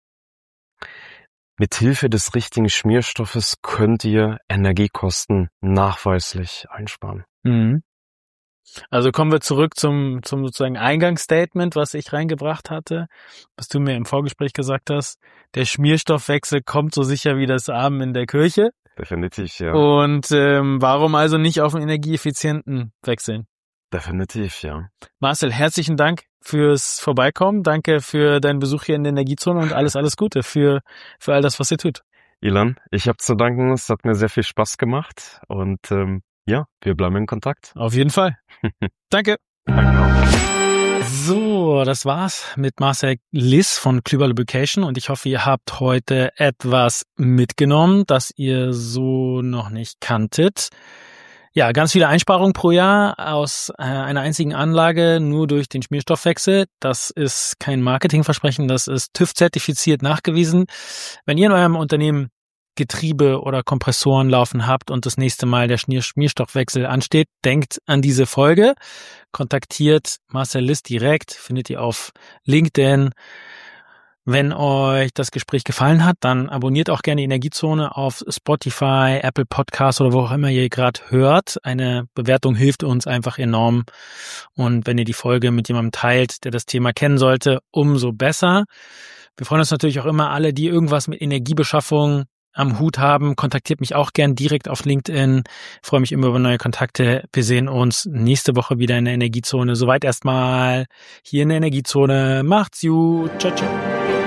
mit Hilfe des richtigen Schmierstoffes könnt ihr Energiekosten nachweislich einsparen. Mhm. Also kommen wir zurück zum, zum sozusagen Eingangsstatement, was ich reingebracht hatte, was du mir im Vorgespräch gesagt hast. Der Schmierstoffwechsel kommt so sicher wie das Amen in der Kirche. Definitiv, ja. Und ähm, warum also nicht auf einen energieeffizienten wechseln? Definitiv, ja. Marcel, herzlichen Dank fürs Vorbeikommen. Danke für deinen Besuch hier in der Energiezone und alles, alles Gute für, für all das, was ihr tut. Ilan, ich habe zu danken. Es hat mir sehr viel Spaß gemacht und ähm, ja, wir bleiben in Kontakt. Auf jeden Fall. Danke. Danke. So, das war's mit Marcel Liss von Klüber Lubrication und ich hoffe, ihr habt heute etwas mitgenommen, das ihr so noch nicht kanntet. Ja, ganz viele Einsparungen pro Jahr aus äh, einer einzigen Anlage nur durch den Schmierstoffwechsel. Das ist kein Marketingversprechen, das ist TÜV-zertifiziert nachgewiesen. Wenn ihr in eurem Unternehmen Getriebe oder Kompressoren laufen habt und das nächste Mal der Schmierstoffwechsel ansteht, denkt an diese Folge, kontaktiert Marcel Liss direkt, findet ihr auf LinkedIn. Wenn euch das Gespräch gefallen hat, dann abonniert auch gerne die Energiezone auf Spotify, Apple Podcasts oder wo auch immer ihr gerade hört. Eine Bewertung hilft uns einfach enorm. Und wenn ihr die Folge mit jemandem teilt, der das Thema kennen sollte, umso besser. Wir freuen uns natürlich auch immer alle, die irgendwas mit Energiebeschaffung am Hut haben. Kontaktiert mich auch gern direkt auf LinkedIn. Ich freue mich immer über neue Kontakte. Wir sehen uns nächste Woche wieder in der Energiezone. Soweit erstmal hier in der Energiezone. Macht's gut. Ciao, ciao.